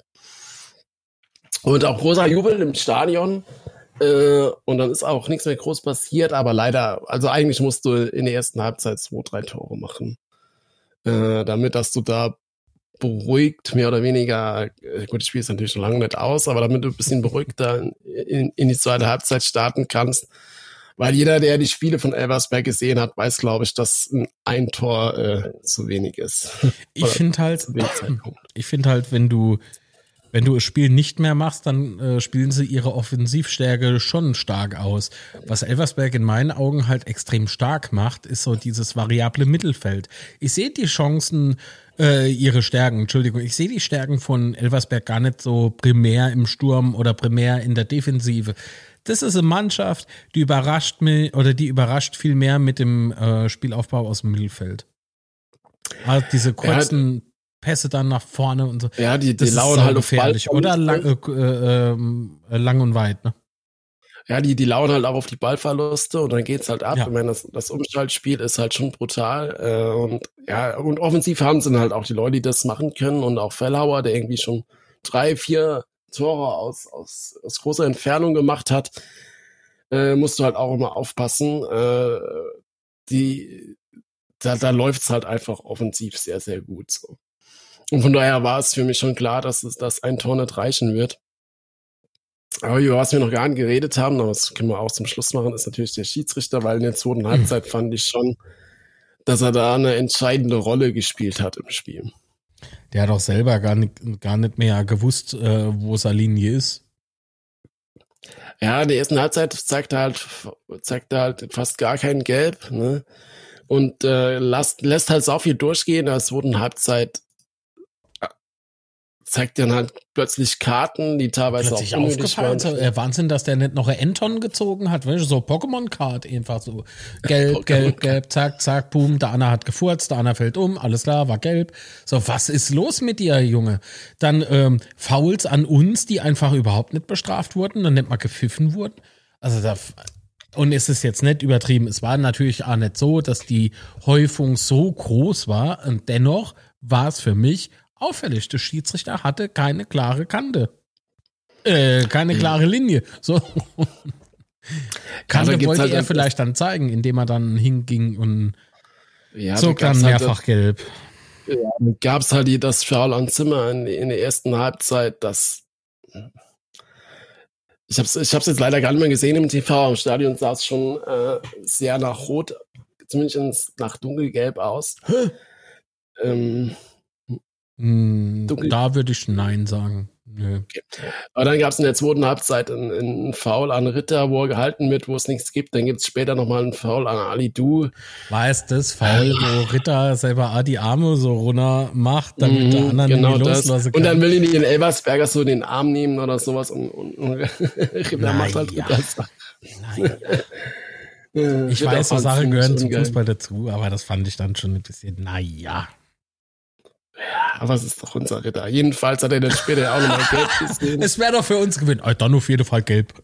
Und auch großer Jubel im Stadion. Und dann ist auch nichts mehr groß passiert, aber leider, also eigentlich musst du in der ersten Halbzeit 2-3 Tore machen. Damit, dass du da beruhigt, mehr oder weniger, gut, das Spiel ist natürlich schon lange nicht aus, aber damit du ein bisschen beruhigter in die zweite Halbzeit starten kannst. Weil jeder, der die Spiele von Elversberg gesehen hat, weiß, glaube ich, dass ein Tor zu wenig ist. Ich finde halt, wenn du das Spiel nicht mehr machst, dann spielen sie ihre Offensivstärke schon stark aus. Was Elversberg in meinen Augen halt extrem stark macht, ist so dieses variable Mittelfeld. Ich sehe die Chancen, ich sehe die Stärken von Elversberg gar nicht so primär im Sturm oder primär in der Defensive. Das ist eine Mannschaft, die überrascht viel mehr mit dem Spielaufbau aus dem Mittelfeld. Also diese kurzen Pässe dann nach vorne und so. Ja, die lauern halt auf Ball. Oder lang und weit, ne? Ja, die lauern halt auch auf die Ballverluste und dann geht's halt ab. Ja. Ich meine, das Umschaltspiel ist halt schon brutal. Und offensiv haben sie dann halt auch die Leute, die das machen können und auch Fellhauer, der irgendwie schon 3, 4 Tore aus großer Entfernung gemacht hat, musst du halt auch immer aufpassen. Da läuft's halt einfach offensiv sehr, sehr gut. So. Und von daher war es für mich schon klar, dass ein Tor nicht reichen wird. Aber über was wir noch gar nicht geredet haben, aber das können wir auch zum Schluss machen, ist natürlich der Schiedsrichter, weil in der zweiten Halbzeit fand ich schon, dass er da eine entscheidende Rolle gespielt hat im Spiel. Der hat auch selber gar nicht mehr gewusst, wo seine Linie ist. Ja, in der ersten Halbzeit zeigt er halt fast gar kein Gelb, ne? Und lässt halt so viel durchgehen. In der zweiten Halbzeit zeigt dann halt plötzlich Karten, die teilweise plötzlich auch unnötig waren. Wahnsinn, dass der nicht noch ein Enton gezogen hat, weißt du, so Pokémon-Card einfach so. Gelb, zack, zack, boom, der Anna hat gefurzt, der Anna fällt um, alles klar, war gelb. So, was ist los mit dir, Junge? Dann Fouls an uns, die einfach überhaupt nicht bestraft wurden, dann nicht mal gepfiffen wurden. Also und es ist jetzt nicht übertrieben. Es war natürlich auch nicht so, dass die Häufung so groß war und dennoch war es für mich auffällig. Der Schiedsrichter hatte keine klare Kante. Keine klare Linie. So. Kante wollte halt er vielleicht dann zeigen, indem er dann hinging und zog dann mehrfach gelb. Ja, dann gab es halt das Foul an Zimmer in der ersten Halbzeit, ich hab's jetzt leider gar nicht mehr gesehen im TV. Im Stadion sah es schon sehr nach Rot, zumindest nach dunkelgelb aus. Da würde ich Nein sagen. Nö. Okay. Aber dann gab es in der zweiten Halbzeit einen Foul an Ritter, wo er gehalten wird, wo es nichts gibt. Dann gibt es später nochmal einen Foul an Alidou. War es das Foul, wo Ritter selber die Arme so runter macht, damit der andere genau nicht loslassen kann? Und dann will ihn den Elversberger so in den Arm nehmen oder sowas und Ritter macht halt Ritters. Ich weiß, so Sachen gehören zum Fußball dazu, aber das fand ich dann schon ein bisschen, naja. Ja, aber es ist doch unser Ritter. Jedenfalls hat er dann später auch nochmal gelb gesehen. Es wäre doch für uns gewinnen. Dann auf jeden Fall gelb.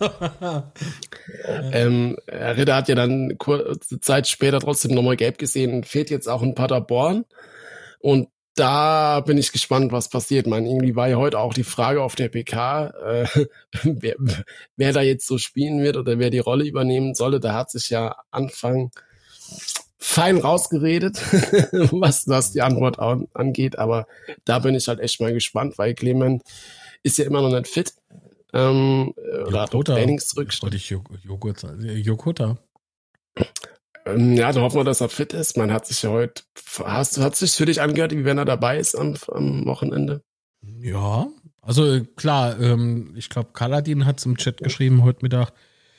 Ritter hat ja dann kurze Zeit später trotzdem nochmal gelb gesehen und fehlt jetzt auch in Paderborn. Und da bin ich gespannt, was passiert. Man, irgendwie war ja heute auch die Frage auf der PK, wer da jetzt so spielen wird oder wer die Rolle übernehmen solle. Da hat sich ja Anfang fein rausgeredet, was die Antwort angeht, aber da bin ich halt echt mal gespannt, weil Clement ist ja immer noch nicht fit. Oder hat Trainingsrückstand. Jokota. Ja, da hoffen wir, dass er fit ist. Man hat sich ja heute, hat sich für dich angehört, wie wenn er dabei ist am Wochenende? Ja, also klar, ich glaube, Kaladin hat es im Chat geschrieben heute Mittag.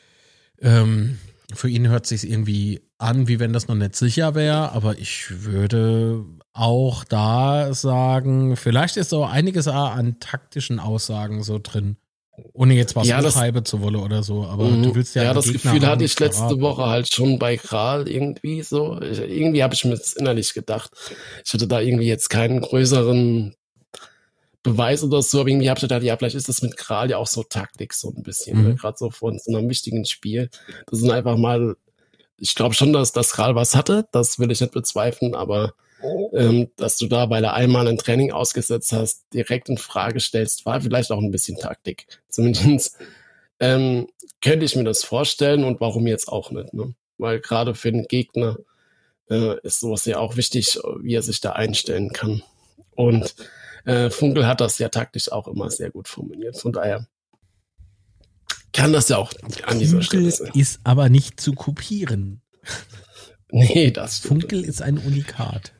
Für ihn hört sich irgendwie an, wie wenn das noch nicht sicher wäre, aber ich würde auch da sagen, vielleicht ist so einiges an taktischen Aussagen so drin, ohne jetzt was hochhalten zu wollen oder so, aber du willst ja das Gefühl hatte ich letzte Woche halt schon bei Kral irgendwie so, irgendwie habe ich mir das innerlich gedacht, ich hatte da irgendwie jetzt keinen größeren Beweis oder so, aber irgendwie habe ich gedacht, ja, vielleicht ist das mit Kral ja auch so Taktik so ein bisschen, gerade so von so einem wichtigen Spiel. Das sind einfach mal, ich glaube schon, dass das Kral was hatte, das will ich nicht bezweifeln, aber dass du da, weil er einmal ein Training ausgesetzt hast, direkt in Frage stellst, war vielleicht auch ein bisschen Taktik. Zumindest könnte ich mir das vorstellen und warum jetzt auch nicht, ne? Weil gerade für den Gegner ist sowas ja auch wichtig, wie er sich da einstellen kann. Und Funkel hat das ja taktisch auch immer sehr gut formuliert. Von daher kann das ja auch an dieser Stelle sein. Ist aber nicht zu kopieren. Nee, das stimmt. Funkel ist ein Unikat.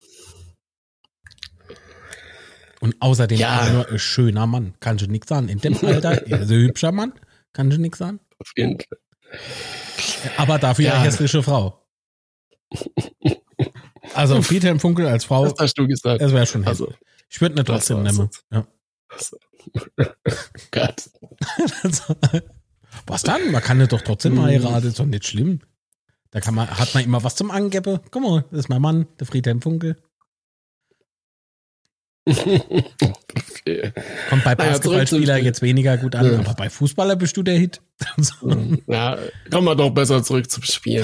Und außerdem nur ein schöner Mann. Kann schon nichts sagen. In dem Alter, er ist ein hübscher Mann. Kann schon nichts sagen. Auf jeden Fall. Aber dafür eine hässliche Frau. Also Friedhelm Funkel als Frau. Das hast du gesagt. Das wäre schon hässlich. Also, ich würde nicht trotzdem nehmen. Ja. Also. Gott. Was dann? Man kann nicht doch trotzdem heiraten. Ist doch nicht schlimm. Da hat man immer was zum Angeben. Guck mal, das ist mein Mann, der Friedhelm Funkel. Okay. Kommt bei Basketballspieler jetzt weniger gut an, aber bei Fußballer bist du der Hit. Ja, kommen wir doch besser zurück zum Spiel.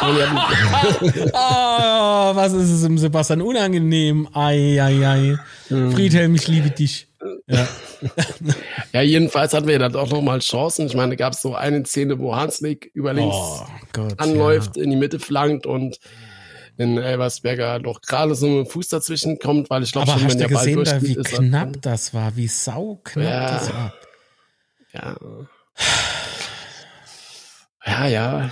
Was ist es im Sebastian unangenehm? Ei. Friedhelm, ich liebe dich. Ja. Ja, jedenfalls hatten wir dann auch noch mal Chancen. Ich meine, da gab es so eine Szene, wo Hanslik über links anläuft, in die Mitte flankt und wenn Elversberger noch gerade so mit dem Fuß dazwischen kommt, weil ich glaube schon, wenn der Ball durchgeht, wie knapp das war, wie sauknapp das war. Ja.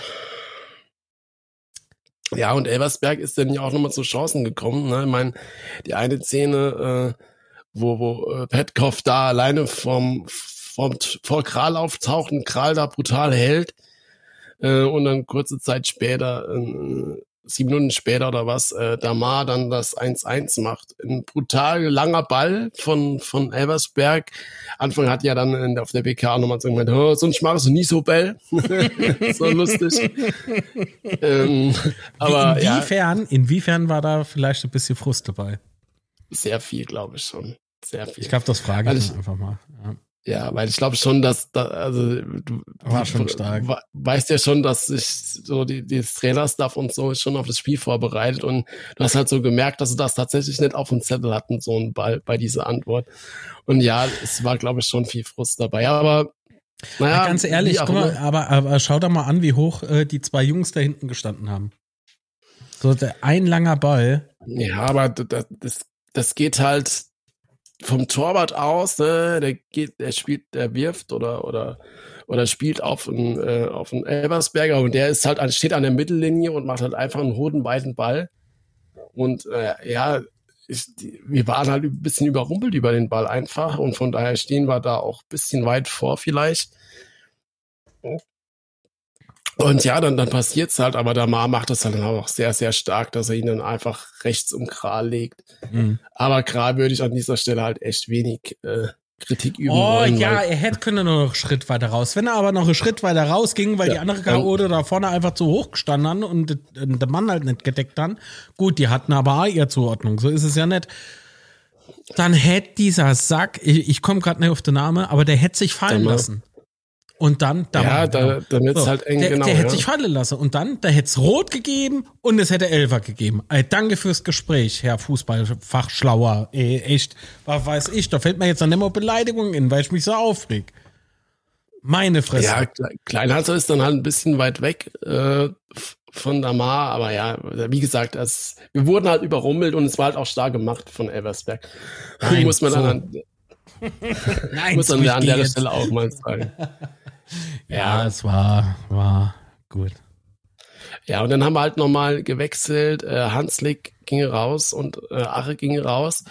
Ja, und Elversberg ist dann ja auch nochmal zu Chancen gekommen. Ne? Ich meine, die eine Szene, wo Petkov da alleine vor Kral auftaucht und Kral da brutal hält und dann kurze Zeit später 7 Minuten später oder was, Damar dann das 1-1 macht. Ein brutal langer Ball von Elversberg. Anfang hat ja dann auf der PK nochmal so gemeint, sonst machst du nie so Bell. So lustig. Aber inwiefern war da vielleicht ein bisschen Frust dabei? Sehr viel, glaube ich schon. Sehr viel. Ich glaube, das frage ich einfach mal. Ja, weil ich glaube schon, dass du war schon stark. Weißt ja schon, dass sich so das Trainerstaff und so schon auf das Spiel vorbereitet und du hast halt so gemerkt, dass sie das tatsächlich nicht auf dem Zettel hatten, so ein Ball bei dieser Antwort. Und ja, es war, glaube ich, schon viel Frust dabei. Aber naja, ganz ehrlich, guck mal, aber schau da mal an, wie hoch die zwei Jungs da hinten gestanden haben. So ein langer Ball. Ja, aber das geht halt vom Torwart aus, ne? Der wirft oder spielt auf einen Elversberger und der ist halt, steht an der Mittellinie und macht halt einfach einen hodenweiten Ball. Und wir waren halt ein bisschen überrumpelt über den Ball einfach und von daher stehen wir da auch ein bisschen weit vor vielleicht. Und ja, dann passiert's halt, aber der Ma macht das halt dann auch sehr, sehr stark, dass er ihn dann einfach rechts um Kral legt. Mhm. Aber Kral würde ich an dieser Stelle halt echt wenig Kritik üben wollen. Oh ja, er hätte können noch einen Schritt weiter raus. Wenn er aber noch einen Schritt weiter rausging, weil die andere K.O. da vorne einfach zu hoch gestanden haben und der Mann halt nicht gedeckt haben, gut, die hatten aber auch ihre Zuordnung, so ist es ja nicht. Dann hätte dieser Sack, ich komme gerade nicht auf den Namen, aber der hätte sich fallen lassen. Und dann, damit es halt eng, der hätte sich fallen lassen. Und dann, da hätte es Rot gegeben und es hätte Elfer gegeben. Danke fürs Gespräch, Herr Fußballfachschlauer. Echt, was weiß ich, da fällt mir jetzt noch nicht mal Beleidigung in, weil ich mich so aufreg. Meine Fresse. Ja, Kleinhalter ist dann halt ein bisschen weit weg von Damar, aber ja, wie gesagt, wir wurden halt überrumpelt und es war halt auch stark gemacht von Elversberg. Nein, muss man dann an der Stelle auch mal sagen. Ja, es war gut. Ja, und dann haben wir halt nochmal gewechselt. Hanslik ging raus und Ache ging raus.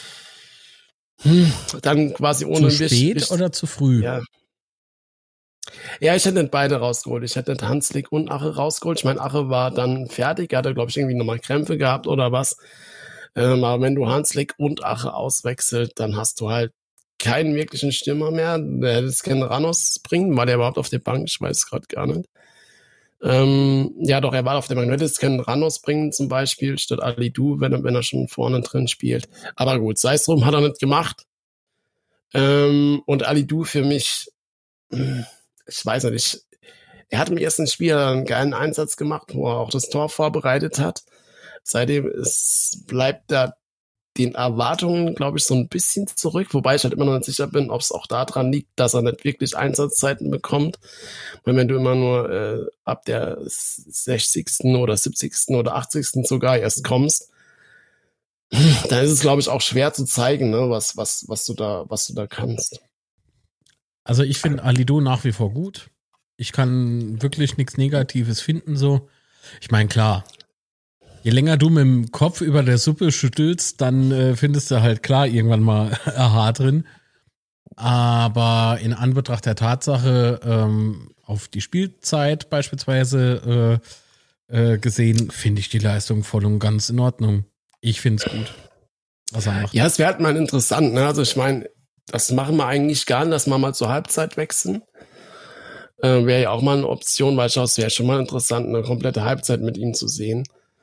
Dann quasi ohne zu spät oder zu früh? Ja, ich hätte nicht beide rausgeholt. Ich hätte nicht Hanslik und Ache rausgeholt. Ich meine, Ache war dann fertig. Er hatte, glaube ich, irgendwie nochmal Krämpfe gehabt oder was. Aber wenn du Hanslik und Ache auswechselt, dann hast du halt keinen wirklichen Stürmer mehr. Der hätte es Ken Ranos bringen. War der überhaupt auf der Bank? Ich weiß es gerade gar nicht. Ja, doch, er war auf der Bank. Du hättest Ken Ranos bringen zum Beispiel, statt Alidou, wenn er schon vorne drin spielt. Aber gut, sei es drum, hat er nicht gemacht. Und Alidou für mich, ich weiß nicht, er hat im ersten Spiel einen geilen Einsatz gemacht, wo er auch das Tor vorbereitet hat. Seitdem bleibt er den Erwartungen, glaube ich, so ein bisschen zurück, wobei ich halt immer noch nicht sicher bin, ob es auch daran liegt, dass er nicht wirklich Einsatzzeiten bekommt. Weil wenn du immer nur ab der 60. oder 70. oder 80. sogar erst kommst, dann ist es, glaube ich, auch schwer zu zeigen, ne, was du da kannst. Also ich finde Alidou nach wie vor gut. Ich kann wirklich nichts Negatives finden, so. Ich meine, klar, je länger du mit dem Kopf über der Suppe schüttelst, dann findest du halt klar irgendwann mal Aha drin. Aber in Anbetracht der Tatsache, auf die Spielzeit beispielsweise gesehen, finde ich die Leistung voll und ganz in Ordnung. Ich finde es gut, was er macht. Ja, es wäre halt mal interessant, ne? Also ich meine, das machen wir eigentlich gar nicht, dass wir mal zur Halbzeit wechseln. Wäre ja auch mal eine Option, weil es wäre schon mal interessant, eine komplette Halbzeit mit ihm zu sehen.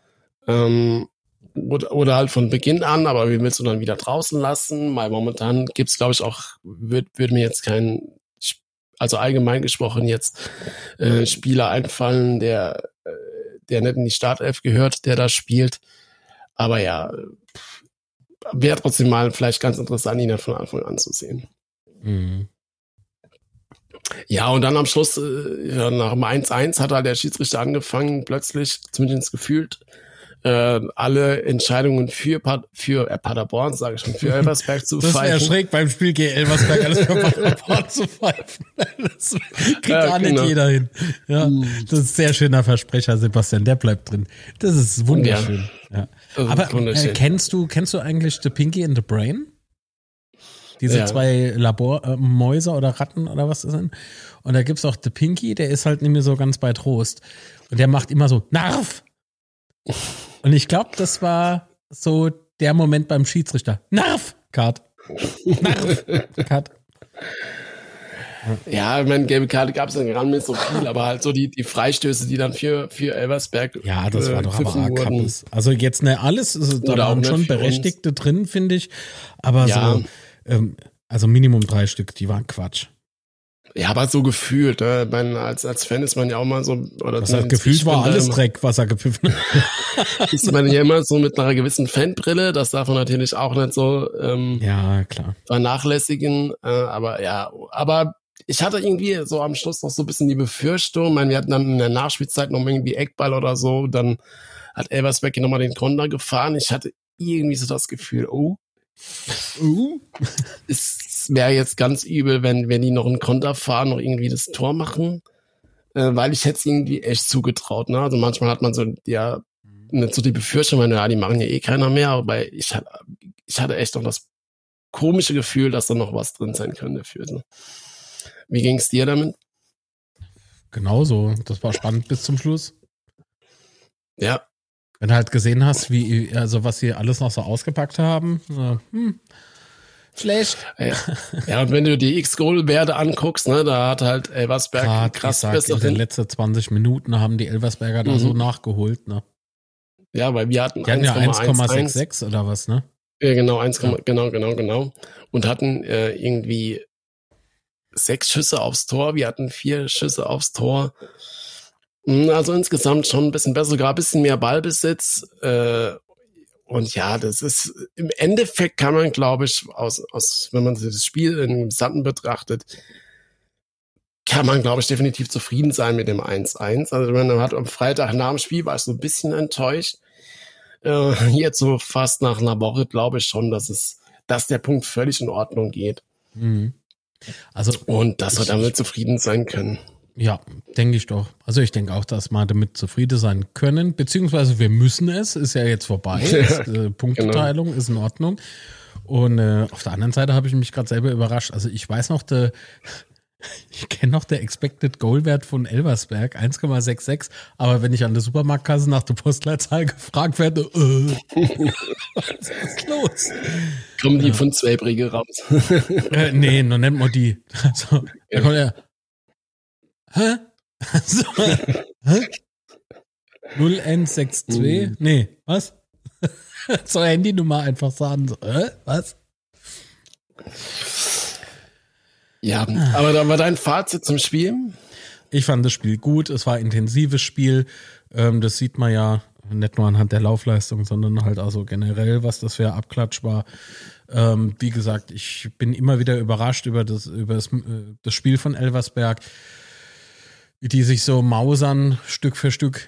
Oder halt von Beginn an, aber wie willst du dann wieder draußen lassen? Weil momentan gibt's, glaube ich, auch, würde mir jetzt also allgemein gesprochen jetzt Spieler einfallen, der nicht in die Startelf gehört, der da spielt. Aber ja, wäre trotzdem mal vielleicht ganz interessant, ihn von Anfang an zu sehen. Mhm. Ja, und dann am Schluss, nach dem 1-1 hat halt der Schiedsrichter angefangen, plötzlich, zumindest gefühlt, alle Entscheidungen für Paderborn, sage ich schon, für Elversberg zu pfeifen. Das wäre schräg beim Spiel gegen Elversberg, alles für Paderborn zu pfeifen. Das kriegt gar nicht jeder hin. Ja, das ist ein sehr schöner Versprecher, Sebastian, der bleibt drin. Das ist wunderschön. Ja. Aber wunderschön. Kennst du eigentlich The Pinky and the Brain? Diese zwei Mäuse oder Ratten oder was das sind. Und da gibt's auch The Pinky, der ist halt nicht mehr so ganz bei Trost. Und der macht immer so, Narf! Und ich glaube, das war so der Moment beim Schiedsrichter. Narf! Cut. Narf! Cut. Ja, ich meine, gelbe Karte gab es dann gar nicht so viel, aber halt so die Freistöße, die dann für Elversberg ja, das war doch aber Kappes. Also jetzt nicht alles, da waren schon Berechtigte drin, finde ich. Aber ja. So, also Minimum 3 Stück, die waren Quatsch. Ja, aber so gefühlt, ne? Ich meine, als Fan ist man ja auch mal so, oder was er gefühlt war alles Dreck, was er gepfiffen hat. Ist man ja immer so mit einer gewissen Fanbrille, das darf man natürlich auch nicht so ja, klar. vernachlässigen, aber ich hatte irgendwie so am Schluss noch so ein bisschen die Befürchtung, ich meine, wir hatten dann in der Nachspielzeit noch irgendwie Eckball oder so, dann hat Elversberg nochmal den Konter gefahren. Ich hatte irgendwie so das Gefühl, es wäre jetzt ganz übel, wenn die noch einen Konter fahren, noch irgendwie das Tor machen, weil ich hätte es irgendwie echt zugetraut. Ne? Also manchmal hat man so, ja, nicht so die Befürchtung, ja, die machen ja eh keiner mehr, aber ich hatte echt noch das komische Gefühl, dass da noch was drin sein könnte für so. Wie ging es dir damit? Genauso. Das war spannend bis zum Schluss. Ja. Wenn du halt gesehen hast, was sie alles noch so ausgepackt haben, schlecht. Ja, und wenn du die X-Goal-Werte anguckst, ne, da hat halt Elversberg krass bessere. In den letzten 20 Minuten haben die Elversberger da so nachgeholt, ne? Ja, weil wir hatten ja 1,66 oder was, ne? Ja, genau, genau. Und hatten irgendwie 6 Schüsse aufs Tor, wir hatten 4 Schüsse aufs Tor. Also insgesamt schon ein bisschen besser, sogar ein bisschen mehr Ballbesitz. Und ja, das ist im Endeffekt kann man, glaube ich, wenn man das Spiel im Gesamten betrachtet, kann man, glaube ich, definitiv zufrieden sein mit dem 1-1. Also man hat am Freitag nach dem Spiel war ich so ein bisschen enttäuscht. Jetzt so fast nach einer Woche glaube ich schon, dass der Punkt völlig in Ordnung geht. Mhm. Und dass wir damit zufrieden sein können. Ja, denke ich doch. Also ich denke auch, dass wir damit zufrieden sein können, beziehungsweise wir müssen es, ist ja jetzt vorbei. Punkteteilung genau. Ist in Ordnung. Und auf der anderen Seite habe ich mich gerade selber überrascht. Also ich weiß noch, ich kenne noch der Expected Goal Wert von Elversberg, 1,66. Aber wenn ich an der Supermarktkasse nach der Postleitzahl gefragt werde, was ist los? Kommen die von Zweibrige raus? Nee, noch nennt man die. Also, da kommt er. Hä? So, hä? 0162? Nee, was? So Handynummer einfach sagen. So, was? Ja, aber da war dein Fazit zum Spiel? Ich fand das Spiel gut. Es war ein intensives Spiel. Das sieht man ja nicht nur anhand der Laufleistung, sondern halt also generell, was das für ein Abklatsch war. Wie gesagt, ich bin immer wieder überrascht über das Spiel von Elversberg, die sich so mausern Stück für Stück.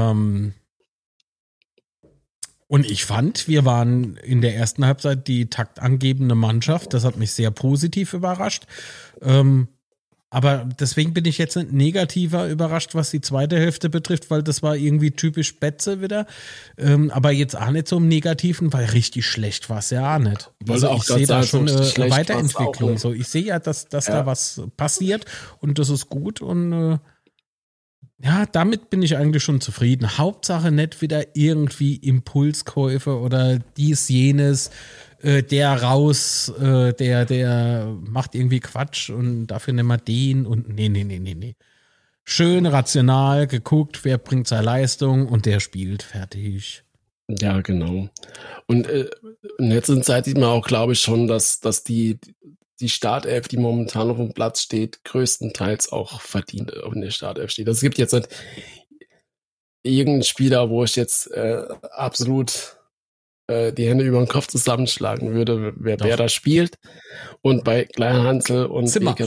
Und ich fand, wir waren in der ersten Halbzeit die taktangebende Mannschaft. Das hat mich sehr positiv überrascht. Aber deswegen bin ich jetzt negativer überrascht, was die zweite Hälfte betrifft, weil das war irgendwie typisch Betze wieder. Aber jetzt auch nicht so im Negativen, weil richtig schlecht war es ja auch nicht. Also ich sehe da schon eine Weiterentwicklung. So, ich sehe ja, dass da was passiert und das ist gut und ja, damit bin ich eigentlich schon zufrieden. Hauptsache nicht wieder irgendwie Impulskäufe oder dies, jenes, der raus, der macht irgendwie Quatsch und dafür nehmen wir den und nee. Schön rational geguckt, wer bringt seine Leistung und der spielt, fertig. Ja, genau. Und in letzter Zeit sieht man auch, glaube ich, schon, dass die Startelf, die momentan auf dem Platz steht, größtenteils auch verdient in der Startelf steht. Also es gibt jetzt nicht irgendeinen Spieler, wo ich jetzt absolut die Hände über den Kopf zusammenschlagen würde, wer da spielt. Und bei Kleinhansel und Vegas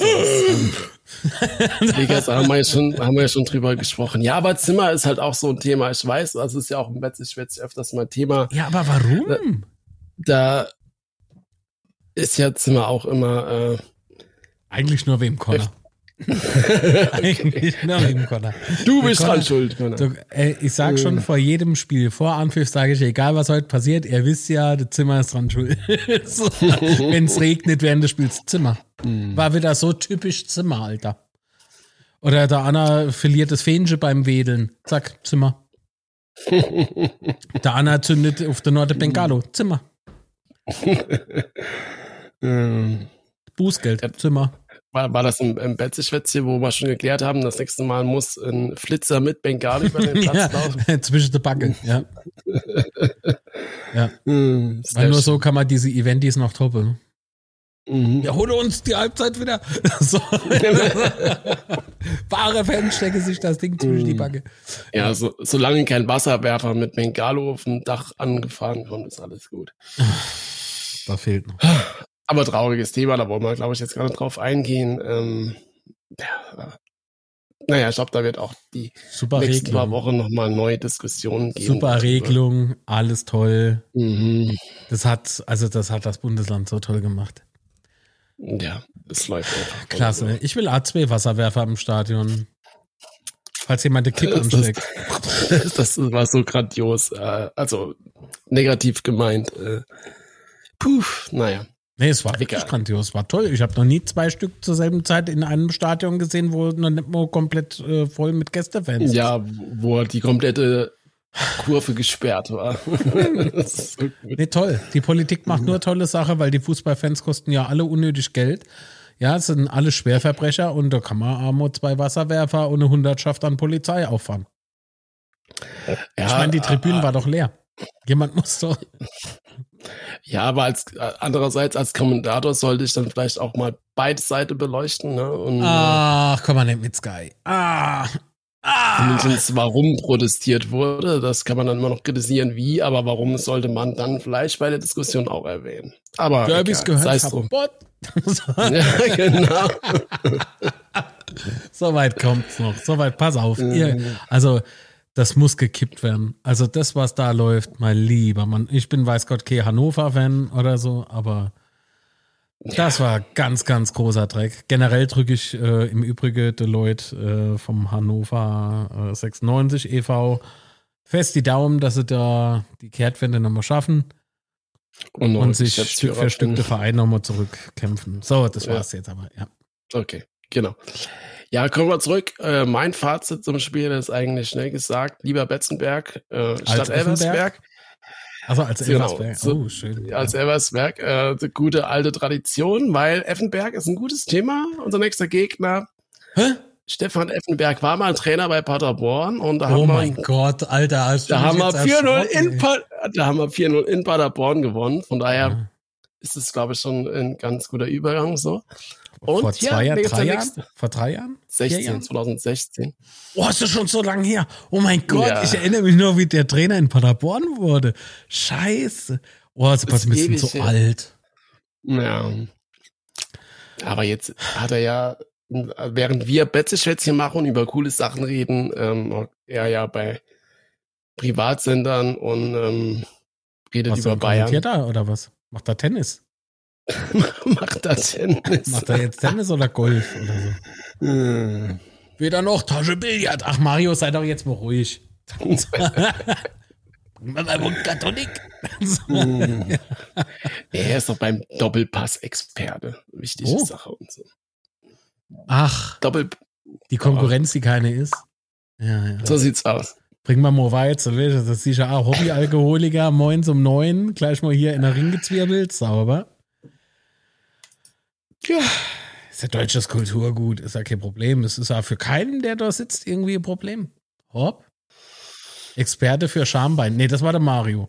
haben wir ja schon drüber gesprochen. Ja, aber Zimmer ist halt auch so ein Thema. Ich weiß, das ist ja auch im Wetzig öfters mal Thema. Ja, aber warum? Da ist ja Zimmer auch immer eigentlich nur wem Connor. Eigentlich nur wem Connor. Du bist dran schuld, Connor. Ich sag schon vor jedem Spiel, vor Anpfiff sage ich, egal was heute passiert, ihr wisst ja, der Zimmer ist dran schuld. So, wenn es regnet während des Spiels, Zimmer. War wieder so typisch Zimmer, Alter. Oder der Anna verliert das Fähnchen beim Wedeln. Zack, Zimmer. Der Anna zündet auf der Norde Bengalo. Zimmer. Bußgeld, Zimmer. War das im Betzeschwätzchen, wo wir schon geklärt haben, das nächste Mal muss ein Flitzer mit Bengalo über den Platz laufen? Zwischen der Backe, ja. Ja. Weil nur so kann man diese Eventis noch toppen. Ja, hole uns die Halbzeit wieder. So. Wahre Fans stecken sich das Ding zwischen die Backe. Ja, solange kein Wasserwerfer mit Bengalo auf dem Dach angefahren kommt, ist alles gut. Da fehlt noch. Aber trauriges Thema, da wollen wir, glaube ich, jetzt gar nicht drauf eingehen. naja, ich glaube, da wird auch die Super nächsten paar Regelung. Wochen nochmal neue Diskussionen geben. Super Regelung, alles toll. Mhm. Das hat das Bundesland so toll gemacht. Ja, es läuft einfach. Klasse. Ich will A2 Wasserwerfer im Stadion. Falls jemand den Kipp ansteckt. Das war so grandios. Also negativ gemeint. Naja. Nee, es war wirklich grandios, es war toll. Ich habe noch nie 2 Stück zur selben Zeit in einem Stadion gesehen, wo noch nicht mal komplett voll mit Gästefans. Ja, wo die komplette Kurve gesperrt war. Das ist so gut. Nee, toll. Die Politik macht nur tolle Sachen, weil die Fußballfans kosten ja alle unnötig Geld. Ja, es sind alle Schwerverbrecher und da kann man auch 2 Wasserwerfer und eine Hundertschaft an Polizei auffahren. Ja, Ich meine, die Tribüne war doch leer. Jemand muss doch. Ja, aber andererseits als Kommentator sollte ich dann vielleicht auch mal beide Seiten beleuchten, ne? Und Ach, komm mal nicht mit Sky. zumindest warum protestiert wurde, das kann man dann immer noch kritisieren, wie, aber warum sollte man dann vielleicht bei der Diskussion auch erwähnen. Aber Derbys gehört Verbot. Ja, genau. Soweit kommt's noch. Soweit, pass auf. Also, das muss gekippt werden. Also, das, was da läuft, mein lieber Mann. Ich bin, weiß Gott, kein Hannover-Fan oder so, aber das war ganz, ganz großer Dreck. Generell drücke ich im Übrigen Deloitte vom Hannover 96 e.V. fest die Daumen, dass sie da die Kehrtwende nochmal schaffen und sich Stück für Stück der Verein nochmal zurückkämpfen. So, das war's jetzt aber, ja. Okay, genau. Ja, kommen wir zurück. Mein Fazit zum Spiel ist eigentlich schnell gesagt. Lieber Betzenberg statt Elversberg. Also als Elversberg. Oh, schön. Als Elversberg. Gute alte Tradition, weil Effenberg ist ein gutes Thema. Unser nächster Gegner. Hä? Stefan Effenberg war mal Trainer bei Paderborn. Und da oh mein Gott, Alter. Da haben wir 4-0 in Paderborn gewonnen. Von daher ist es, glaube ich, schon ein ganz guter Übergang so. Und vor 3 Jahren? Vor 3 Jahren? 2016. Oh, ist das schon so lange her? Oh mein Gott, ich erinnere mich nur, wie der Trainer in Paderborn wurde. Scheiße. Oh, Sebastian, wir sind so alt. Ja. Aber jetzt hat er ja, während wir Betzeschwätzchen machen und über coole Sachen reden, er ja bei Privatsendern und redet über Bayern. Kommentiert er oder was? Macht er Tennis? Macht er Tennis? Macht er jetzt Tennis oder Golf oder so? Weder noch Tasche Billard. Ach Mario, sei doch jetzt mal ruhig. Katholik. Er ist doch beim Doppelpass-Experte. Wichtige Sache und so. Ach, die Konkurrenz, die keine ist. Ja. So sieht's aus. Bring mal weiter, das ist sicher auch Hobbyalkoholiker, moins um 9, gleich mal hier in der Ring gezwirbelt, sauber. Ja, ist ja deutsches Kulturgut, ist ja kein Problem. Es ist ja für keinen, der da sitzt, irgendwie ein Problem. Hopp. Experte für Schambein. Nee, das war der Mario.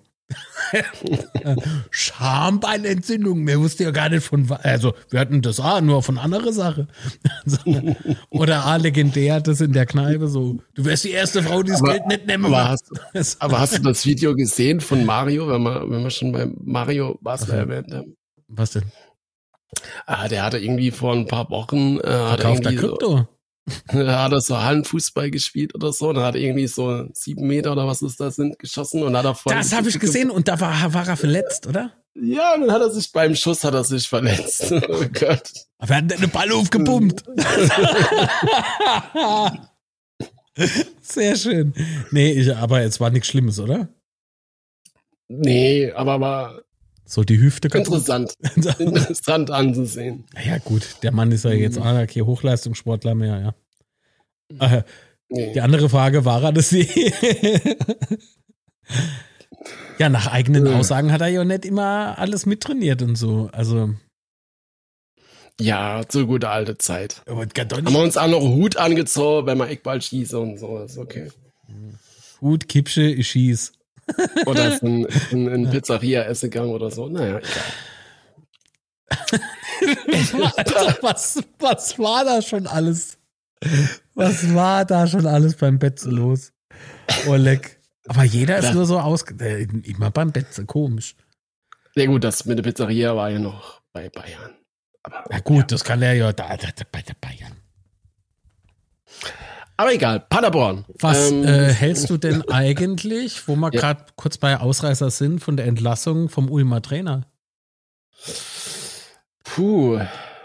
Schambeinentzündung. Wir wussten ja gar nicht von, also wir hatten das nur von anderer Sache. Oder legendär, das in der Kneipe so. Du wärst die erste Frau, die das Geld nicht nehmen will. Aber hast du das Video gesehen von Mario, wenn wir schon bei Mario Basler erwähnt haben? Was denn? Der hatte irgendwie vor ein paar Wochen Verkauft der Krypto. Hat er so Hallenfußball gespielt oder so, dann hat er irgendwie so 7 Meter oder was es da sind geschossen und hat er voll. Das habe ich gesehen und da war er verletzt, oder? Ja, dann hat er sich beim Schuss verletzt. Oh Gott. Aber er hat einen Ball aufgepumpt. Sehr schön. Nee, aber es war nichts Schlimmes, oder? Nee, aber war so die Hüfte interessant anzusehen. Ja gut, der Mann ist ja jetzt auch kein Hochleistungssportler mehr, ja. Nee. Die andere Frage, war er das? Ja, nach eigenen Aussagen hat er ja nicht immer alles mittrainiert und so, also. Ja, zur gute alte Zeit. Haben wir uns auch noch einen Hut angezogen, wenn man Eckball schießt und so, ist okay. Hut, Kippsche, ich schieß. Oder in Pizzeria-Essegang oder so. Naja, egal. Alter, was war da schon alles? Was war da schon alles beim Betze los? Oleg. Aber jeder ist nur so immer beim Betze, komisch. Ja gut, das mit der Pizzeria war ja noch bei Bayern. Aber, na gut, das kann er ja da bei der Bayern. Aber egal, Paderborn. Was hältst du denn eigentlich, wo wir gerade kurz bei Ausreißer sind, von der Entlassung vom Ulmer Trainer? Puh.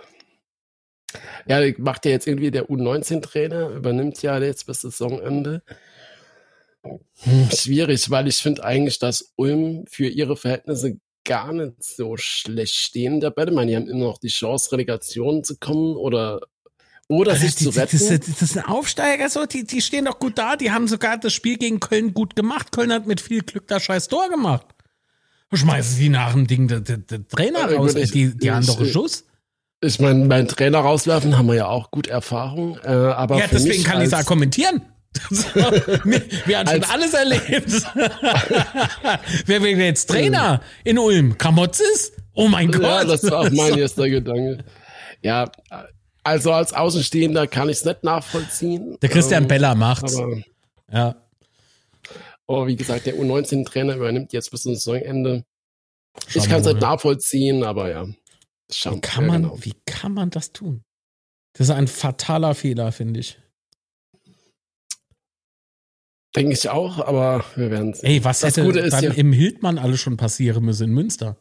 Ja, macht ja jetzt irgendwie der U19-Trainer, übernimmt ja jetzt bis Saisonende. Schwierig, weil ich finde eigentlich, dass Ulm für ihre Verhältnisse gar nicht so schlecht stehen in der Tabelle. Ich meine, die haben immer noch die Chance, Relegation zu kommen oder sich zu retten. Das sind Aufsteiger so, die stehen doch gut da, die haben sogar das Spiel gegen Köln gut gemacht. Köln hat mit viel Glück das scheiß Tor gemacht. Schmeißen sie nach dem Ding der Trainer raus, die haben doch einen Schuss. Ich meine, beim Trainer rauswerfen haben wir ja auch gut Erfahrung, aber ja, deswegen kann ich es argumentieren. Wir haben schon alles erlebt. Wer wäre jetzt Trainer in Ulm? Kramotzis? Oh mein Gott. Ja, das war auch mein erster Gedanke. Ja, also als Außenstehender kann ich es nicht nachvollziehen. Der Christian Beller macht's. Aber, ja. Oh, wie gesagt, der U19-Trainer übernimmt jetzt bis zum Saisonende. Ich kann es nicht nachvollziehen, aber ja. Wie kann man das tun? Das ist ein fataler Fehler, finde ich. Denke ich auch, aber wir werden sehen. Ey, was hätte dann im Hildmann alles schon passieren müssen in Münster?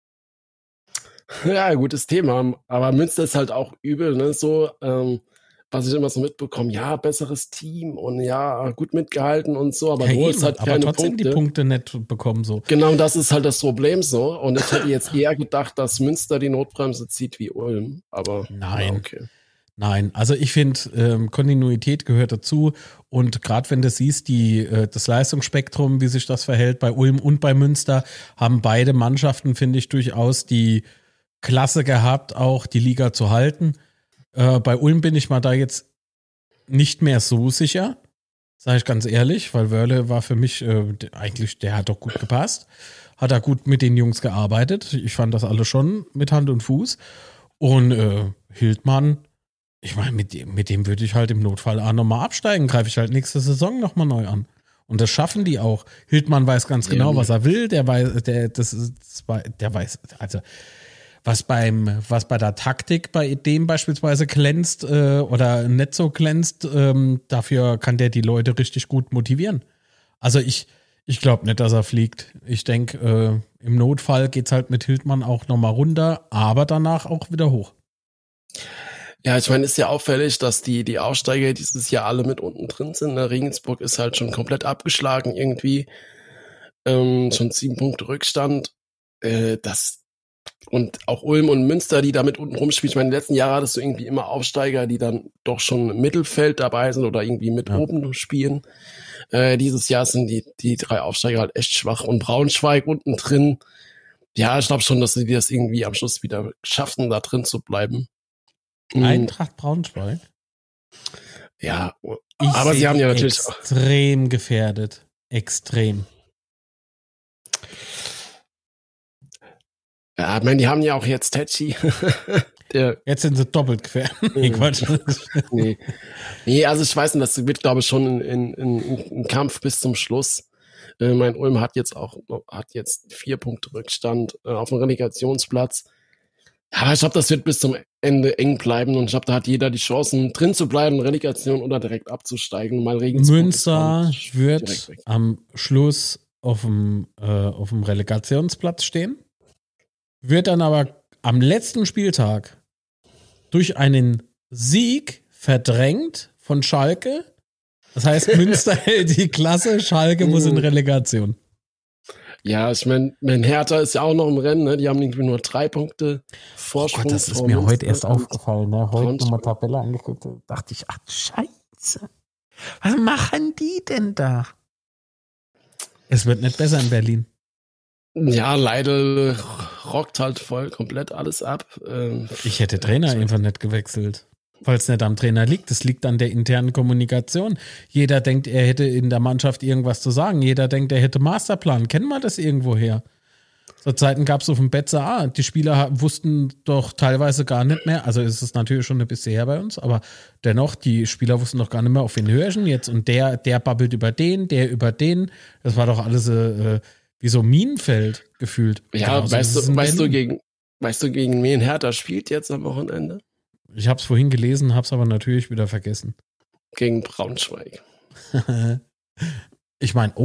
Ja, gutes Thema. Aber Münster ist halt auch übel, ne? So, was ich immer so mitbekomme, ja, besseres Team und ja, gut mitgehalten und so, aber du hast halt keine Punkte. Aber trotzdem die Punkte nicht bekommen, so. Genau, das ist halt das Problem so. Und ich hätte jetzt eher gedacht, dass Münster die Notbremse zieht wie Ulm, aber nein. Okay. Nein, also ich finde, Kontinuität gehört dazu und gerade wenn du siehst, das Leistungsspektrum, wie sich das verhält bei Ulm und bei Münster, haben beide Mannschaften, finde ich, durchaus die Klasse gehabt, auch die Liga zu halten. Bei Ulm bin ich mal da jetzt nicht mehr so sicher, sage ich ganz ehrlich, weil Wörle war für mich eigentlich, der hat doch gut gepasst, hat er gut mit den Jungs gearbeitet. Ich fand das alles schon mit Hand und Fuß und Hildmann, ich meine, mit dem würde ich halt im Notfall auch nochmal absteigen, greife ich halt nächste Saison nochmal neu an. Und das schaffen die auch. Hildmann weiß ganz genau, was er will. Der weiß, also was bei der Taktik bei dem beispielsweise glänzt oder nicht so glänzt, dafür kann der die Leute richtig gut motivieren. Also ich glaube nicht, dass er fliegt. Ich denke, im Notfall geht's halt mit Hildmann auch nochmal runter, aber danach auch wieder hoch. Ja, ich meine, ist ja auffällig, dass die Aufsteiger dieses Jahr alle mit unten drin sind. Regensburg ist halt schon komplett abgeschlagen irgendwie. Schon 7 Punkte Rückstand. Und auch Ulm und Münster, die da mit unten rumspielen. Ich meine, in den letzten Jahren hattest du irgendwie immer Aufsteiger, die dann doch schon im Mittelfeld dabei sind oder irgendwie mit oben spielen. Dieses Jahr sind die 3 Aufsteiger halt echt schwach. Und Braunschweig unten drin. Ja, ich glaube schon, dass sie das irgendwie am Schluss wieder schaffen, da drin zu bleiben. Eintracht Braunschweig? Ja, aber sie haben ja natürlich extrem gefährdet. Extrem. Ja, ich meine, die haben ja auch jetzt Tetschi. Jetzt sind sie doppelt gefährdet. Nee, Quatsch. Nee, also ich weiß nicht, das wird, glaube ich, schon ein Kampf bis zum Schluss. Mein Ulm hat jetzt 4 Punkte Rückstand auf dem Relegationsplatz. Aber ich glaube, das wird bis zum Ende eng bleiben und ich glaube, da hat jeder die Chancen, drin zu bleiben, Relegation oder direkt abzusteigen. Münster wird am Schluss auf dem Relegationsplatz stehen, wird dann aber am letzten Spieltag durch einen Sieg verdrängt von Schalke. Das heißt, Münster hält die Klasse, Schalke muss in Relegation. Ja, ich meine, Hertha ist ja auch noch im Rennen, ne? Die haben irgendwie nur 3 Punkte Vorsprung. Oh Gott, das ist mir heute erst aufgefallen, ne? Heute nochmal Tabelle angeguckt, dachte ich, ach Scheiße. Was machen die denn da? Es wird nicht besser in Berlin. Ja, leider rockt halt voll komplett alles ab. Ich hätte Trainer einfach nicht gewechselt. Weil es nicht am Trainer liegt. Es liegt an der internen Kommunikation. Jeder denkt, er hätte in der Mannschaft irgendwas zu sagen. Jeder denkt, er hätte Masterplan. Kennen wir das irgendwo her? Zur Zeiten gab es auf dem BZA. Die Spieler wussten doch teilweise gar nicht mehr. Also ist es natürlich schon ein bisschen her bei uns. Aber dennoch, die Spieler wussten doch gar nicht mehr, auf wen höre ich denn jetzt. Und der babbelt über den, der über den. Das war doch alles wie so Minenfeld gefühlt. Ja, genau, weißt du, gegen wen Hertha spielt jetzt am Wochenende? Ich habe es vorhin gelesen, habe es aber natürlich wieder vergessen. gegen Braunschweig. Ich meine,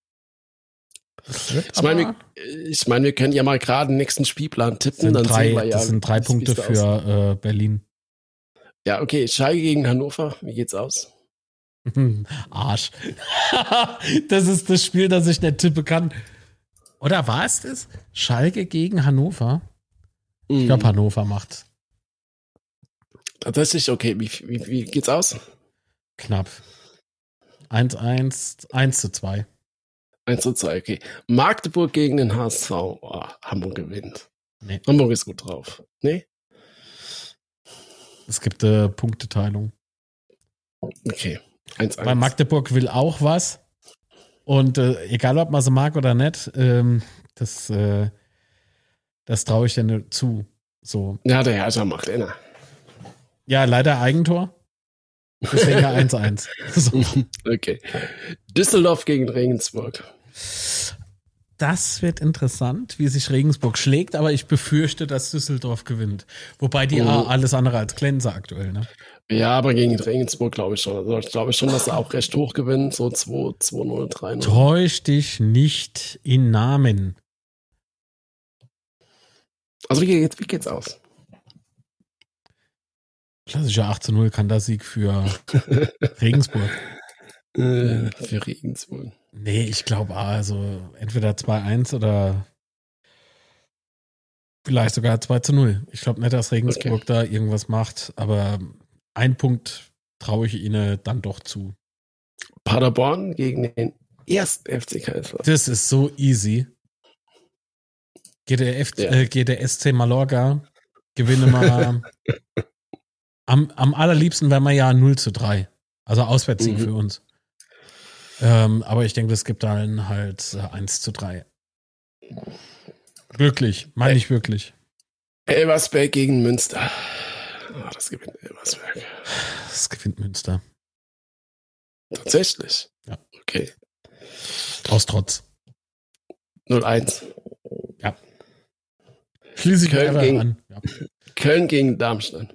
Ich meine, wir können ja mal gerade den nächsten Spielplan tippen. Das sind 3 Punkte für Berlin. Ja, okay. Schalke gegen Hannover. Wie geht's aus? Arsch. Das ist das Spiel, das ich nicht tippen kann. Oder war es das? Schalke gegen Hannover? Ich glaube, Hannover macht. Tatsächlich, okay. Wie geht's aus? Knapp. 1-1, 1-2. 1-2, okay. Magdeburg gegen den HSV. Oh, Hamburg gewinnt. Nee. Hamburg ist gut drauf. Nee? Es gibt Punkteteilung. Okay. 1-1. Weil Magdeburg will auch was. Und egal, ob man sie mag oder nicht, das traue ich dir zu. So. Ja, der Herrscher macht einer. Ja, leider Eigentor. Deswegen 1-1. So. Okay. Düsseldorf gegen Regensburg. Das wird interessant, wie sich Regensburg schlägt, aber ich befürchte, dass Düsseldorf gewinnt. Wobei die alles andere als glänze aktuell, ne? Ja, aber gegen Regensburg glaube ich schon. Also ich glaube schon, dass sie auch recht hoch gewinnen. So 2-0, 3-0. Täusch dich nicht in Namen. Also wie geht's aus? Klassischer 8-0 Kantersieg für Regensburg. Für Regensburg. Nee, ich glaube also entweder 2-1 oder vielleicht sogar 2-0. Ich glaube nicht, dass Regensburg da irgendwas macht, aber 1 Punkt traue ich ihnen dann doch zu. Paderborn gegen den ersten FC Kaiserslautern. Das ist so easy. Geht der SC Mallorca, gewinne mal. Am allerliebsten wären wir ja 0-3. Also Auswärtssieg für uns. Aber ich denke, es gibt dann halt 1-3. Wirklich, meine ich wirklich. Elversberg gegen Münster. Oh, das gewinnt Elversberg. Das gewinnt Münster. Tatsächlich? Ja. Okay. Aus Trotz. 0-1. Ja. Schließe ich Köln an. Ja. Köln gegen Darmstadt.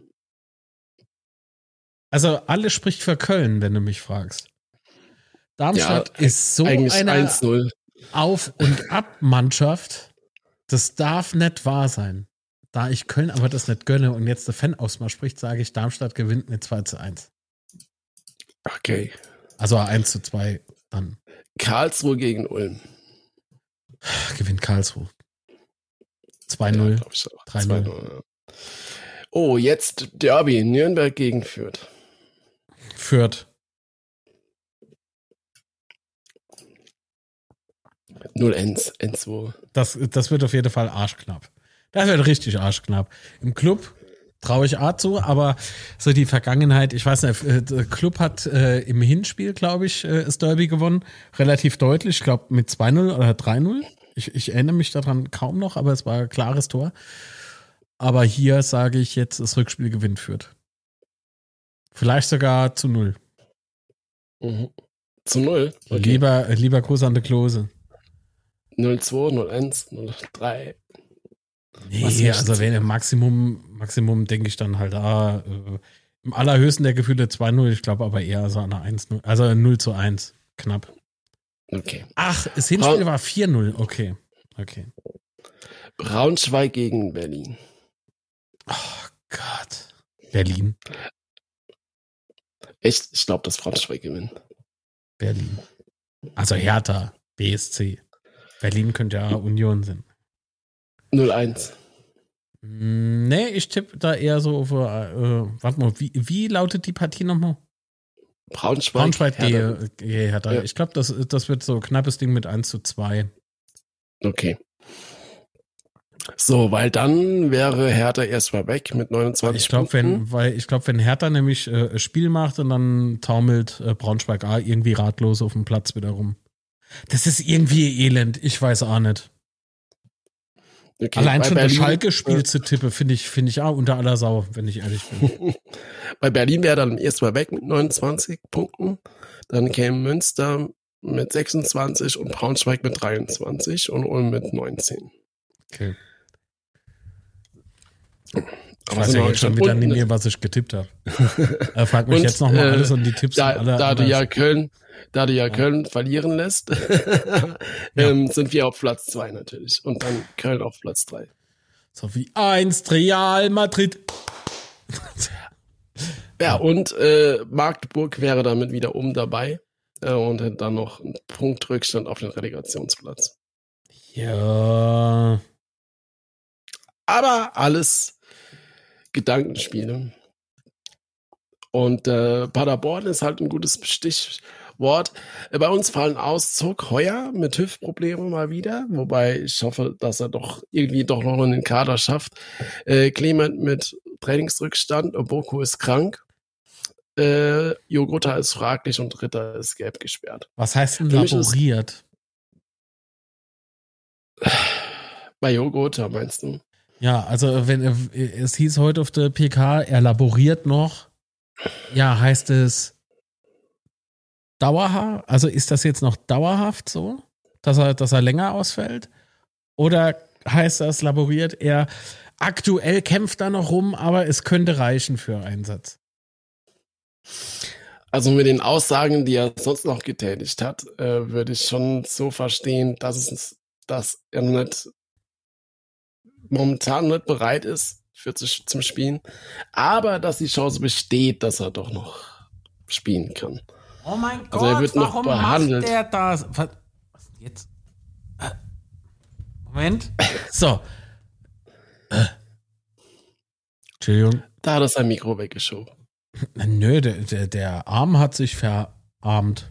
Also alles spricht für Köln, wenn du mich fragst. Darmstadt ist so eine 1-0. Auf- und Ab-Mannschaft. Das darf nicht wahr sein. Da ich Köln aber das nicht gönne und jetzt der Fan aus mal spricht, sage ich, Darmstadt gewinnt mit 2-1. Okay. Also 1-2 dann. Karlsruhe gegen Ulm. Gewinnt Karlsruhe. 2-0. Ja, 3-0. 2-0. Oh, jetzt Derby. Nürnberg gegen Fürth. Fürth. 0-1. Das wird auf jeden Fall arschknapp. Das wird richtig arschknapp. Im Club traue ich A zu, aber so die Vergangenheit, ich weiß nicht, der Club hat im Hinspiel, glaube ich, das Derby gewonnen. Relativ deutlich, ich glaube mit 2-0 oder 3-0. Ich erinnere mich daran kaum noch, aber es war ein klares Tor. Aber hier sage ich jetzt, das Rückspiel gewinnt Fürth. Vielleicht sogar zu 0. Zu 0? Okay. Lieber Gruß an der Klose. 0-2, 0-1, 0-3. Nee, also wenn im Maximum denke ich dann halt, im allerhöchsten der Gefühle 2-0, ich glaube aber eher so an einer 1-0, also 0-1, knapp. Okay. Ach, das Hinspiel war 4-0, okay. Braunschweig gegen Berlin. Oh Gott. Berlin. Echt? Ich glaube, dass Braunschweig gewinnt. Berlin. Also Hertha, BSC. Berlin könnte ja Union sein. 0-1. Nee, ich tippe da eher so auf, warte mal, wie lautet die Partie nochmal? Braunschweig Hertha. Hertha. Ja. Ich glaube, das wird so ein knappes Ding mit 1-2. Okay. So, weil dann wäre Hertha erstmal weg mit 29 Punkten. Ich glaube, wenn Hertha nämlich Spiel macht und dann taumelt Braunschweig irgendwie ratlos auf dem Platz wieder rum. Das ist irgendwie elend, ich weiß auch nicht. Okay, allein schon Berlin, das Schalke-Spiel zu tippen, finde ich auch unter aller Sau, wenn ich ehrlich bin. Bei Berlin wäre dann erstmal weg mit 29 Punkten. Dann käme Münster mit 26 und Braunschweig mit 23 und Ulm mit 19. Okay. Ich weiß ja jetzt schon wieder nicht mehr, was ich getippt habe. Frag mich jetzt nochmal alles und die Tipps da du ja Köln verlieren lässt, sind wir auf Platz 2 natürlich. Und dann Köln auf Platz 3. So wie 1 Real Madrid. Ja, und Magdeburg wäre damit wieder oben dabei und hätte dann noch einen Punktrückstand auf den Relegationsplatz. Ja. Aber alles Gedankenspiele. Und Paderborn ist halt ein gutes Stichwort. Bei uns fallen aus Zog Heuer mit Hüftproblemen mal wieder, wobei ich hoffe, dass er doch noch in den Kader schafft. Clement mit Trainingsrückstand, Boko ist krank. Jogurta ist fraglich und Ritter ist gelb gesperrt. Was heißt denn laboriert? Bei Jogurta meinst du? Ja, also es hieß heute auf der PK, er laboriert noch. Ja, heißt es dauerhaft? Also ist das jetzt noch dauerhaft so, dass er länger ausfällt? Oder heißt das laboriert, er aktuell kämpft da noch rum, aber es könnte reichen für Einsatz? Also mit den Aussagen, die er sonst noch getätigt hat, würde ich schon so verstehen, dass er momentan nicht bereit ist zum Spielen, aber dass die Chance besteht, dass er doch noch spielen kann. Oh mein Gott, also er wird noch warum behandelt. Macht der das? Was jetzt? Moment. So. Entschuldigung. Da hat er sein Mikro weggeschoben. Nö, der Arm hat sich verarmt.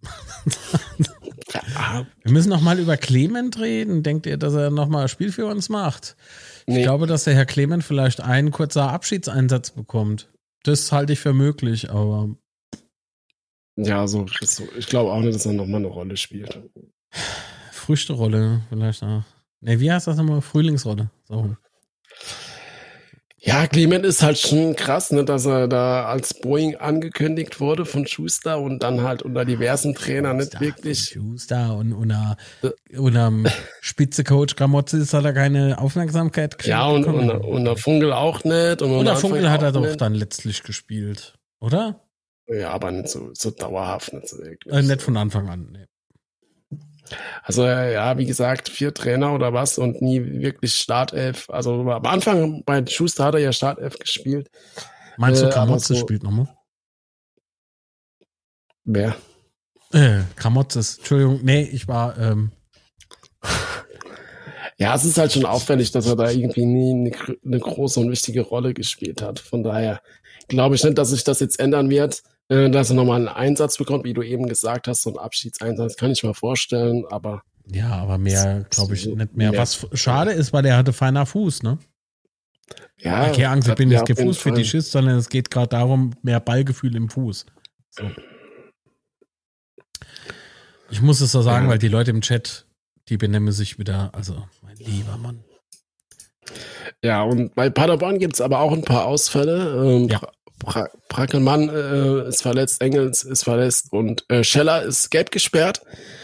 Wir müssen noch mal über Clement reden. Denkt ihr, dass er noch mal ein Spiel für uns macht? Nee. Ich glaube, dass der Herr Clement vielleicht einen kurzer Abschiedseinsatz bekommt. Das halte ich für möglich, aber ja, so. Ich glaube auch nicht, dass er noch mal eine Rolle spielt. Früchterolle vielleicht auch. Ne, wie heißt das nochmal? Frühlingsrolle. So. Ja, Clement ist halt schon krass, ne, dass er da als Boeing angekündigt wurde von Schuster und dann halt unter diversen Trainern nicht wirklich. Schuster und unter Spitzecoach Gramotzes hat er keine Aufmerksamkeit gekriegt. Ja, und der Funkel auch nicht. Und der Funkel hat er doch dann letztlich gespielt, oder? Ja, aber nicht so dauerhaft, nicht so wirklich. Nicht von Anfang an, ne. Also ja, wie gesagt, 4 Trainer oder was und nie wirklich Startelf. Also am Anfang bei Schuster hat er ja Startelf gespielt. Meinst du, Gramotzes spielt nochmal? Wer? Gramotzes, Entschuldigung, nee, ich war Ja, es ist halt schon auffällig, dass er da irgendwie nie eine große und wichtige Rolle gespielt hat. Von daher glaube ich nicht, dass sich das jetzt ändern wird. Dass er nochmal einen Einsatz bekommt, wie du eben gesagt hast, so einen Abschiedseinsatz, kann ich mir vorstellen, aber. Ja, aber mehr, glaube ich, nicht mehr. Was schade ist, weil der hatte feiner Fuß, ne? Ja. Keine Angst, ich bin nicht Fuß für die Schiss, sondern es geht gerade darum, mehr Ballgefühl im Fuß. So. Ich muss es so sagen, weil die Leute im Chat, die benennen sich wieder, also, mein lieber Mann. Ja, und bei Paderborn gibt es aber auch ein paar Ausfälle. Ja. Brackelmann ist verletzt, Engels ist verletzt und Scheller ist gelb gesperrt.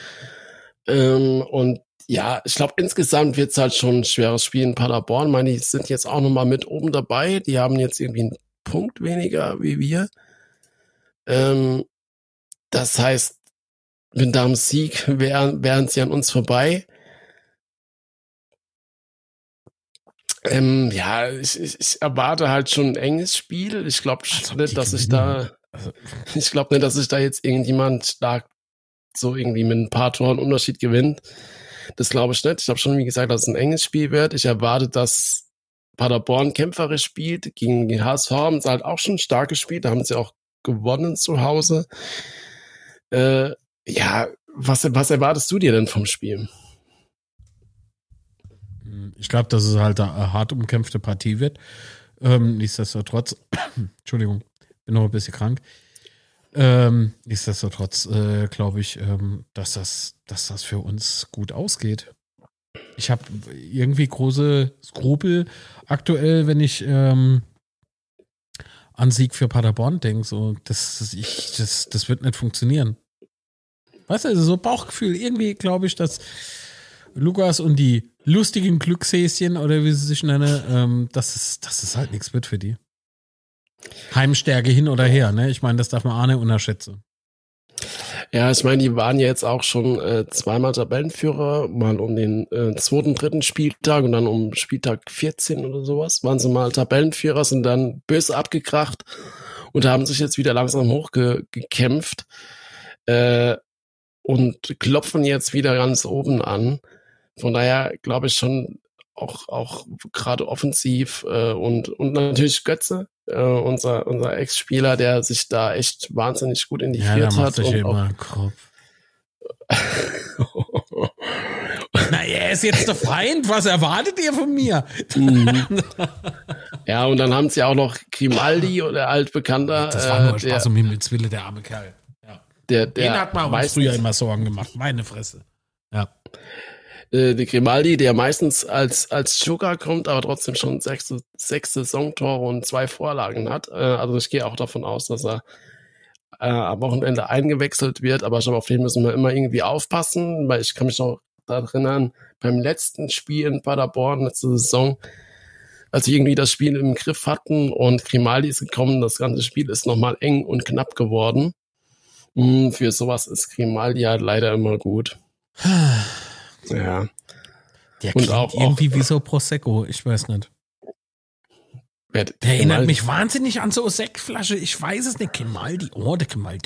Und ja, ich glaube, insgesamt wird es halt schon ein schweres Spiel in Paderborn. Ich meine, die sind jetzt auch nochmal mit oben dabei. Die haben jetzt irgendwie einen Punkt weniger wie wir. Das heißt, mit einem Sieg wären sie an uns vorbei. Ja, ich erwarte halt schon ein enges Spiel. Ich glaube nicht, dass ich da jetzt irgendjemand stark so irgendwie mit ein paar Toren Unterschied gewinnt. Das glaube ich nicht. Ich habe schon, wie gesagt, dass es ein enges Spiel wird. Ich erwarte, dass Paderborn kämpferisch spielt. Gegen die HSV haben sie halt auch schon stark gespielt. Da haben sie auch gewonnen zu Hause. Ja, was erwartest du dir denn vom Spiel? Ich glaube, dass es halt eine hart umkämpfte Partie wird. Nichtsdestotrotz, Entschuldigung, bin noch ein bisschen krank. Nichtsdestotrotz glaube ich, dass das für uns gut ausgeht. Ich habe irgendwie große Skrupel aktuell, wenn ich an Sieg für Paderborn denke. So, das wird nicht funktionieren. Weißt du, also so Bauchgefühl. Irgendwie glaube ich, dass Lukas und die lustigen Glückshäschen oder wie sie sich nennen, dass es halt nichts wird für die. Heimstärke hin oder her, ne? Ich meine, das darf man auch nicht unterschätzen. Ja, ich meine, die waren ja jetzt auch schon zweimal Tabellenführer, mal um den zweiten, dritten Spieltag und dann um Spieltag 14 oder sowas, waren sie mal Tabellenführer, sind dann böse abgekracht und haben sich jetzt wieder langsam hochgekämpft und klopfen jetzt wieder ganz oben an. Von daher glaube ich schon auch gerade offensiv und natürlich Götze, unser Ex-Spieler, der sich da echt wahnsinnig gut integriert hat. Ja, immer Kopf. Na, er ist jetzt der Feind. Was erwartet ihr von mir? Ja, und dann haben sie auch noch Grimaldi oder altbekannter. Das war nur Spaß um Himmels Willen, der arme Kerl. Ja. Den hat man uns früher immer Sorgen gemacht. Meine Fresse. Ja. Der Grimaldi, der meistens als Joker kommt, aber trotzdem schon sechs Saisontore und 2 Vorlagen hat. Also ich gehe auch davon aus, dass er am Wochenende eingewechselt wird, aber auf den müssen wir immer irgendwie aufpassen, weil ich kann mich noch daran erinnern, beim letzten Spiel in Paderborn, letzte Saison, als wir irgendwie das Spiel im Griff hatten und Grimaldi ist gekommen, das ganze Spiel ist nochmal eng und knapp geworden. Für sowas ist Grimaldi halt leider immer gut. Ja. Der klingt auch irgendwie wie so Prosecco, ich weiß nicht. Der erinnert mich wahnsinnig an so eine Sektflasche, ich weiß es nicht, Grimaldi, der Grimaldi.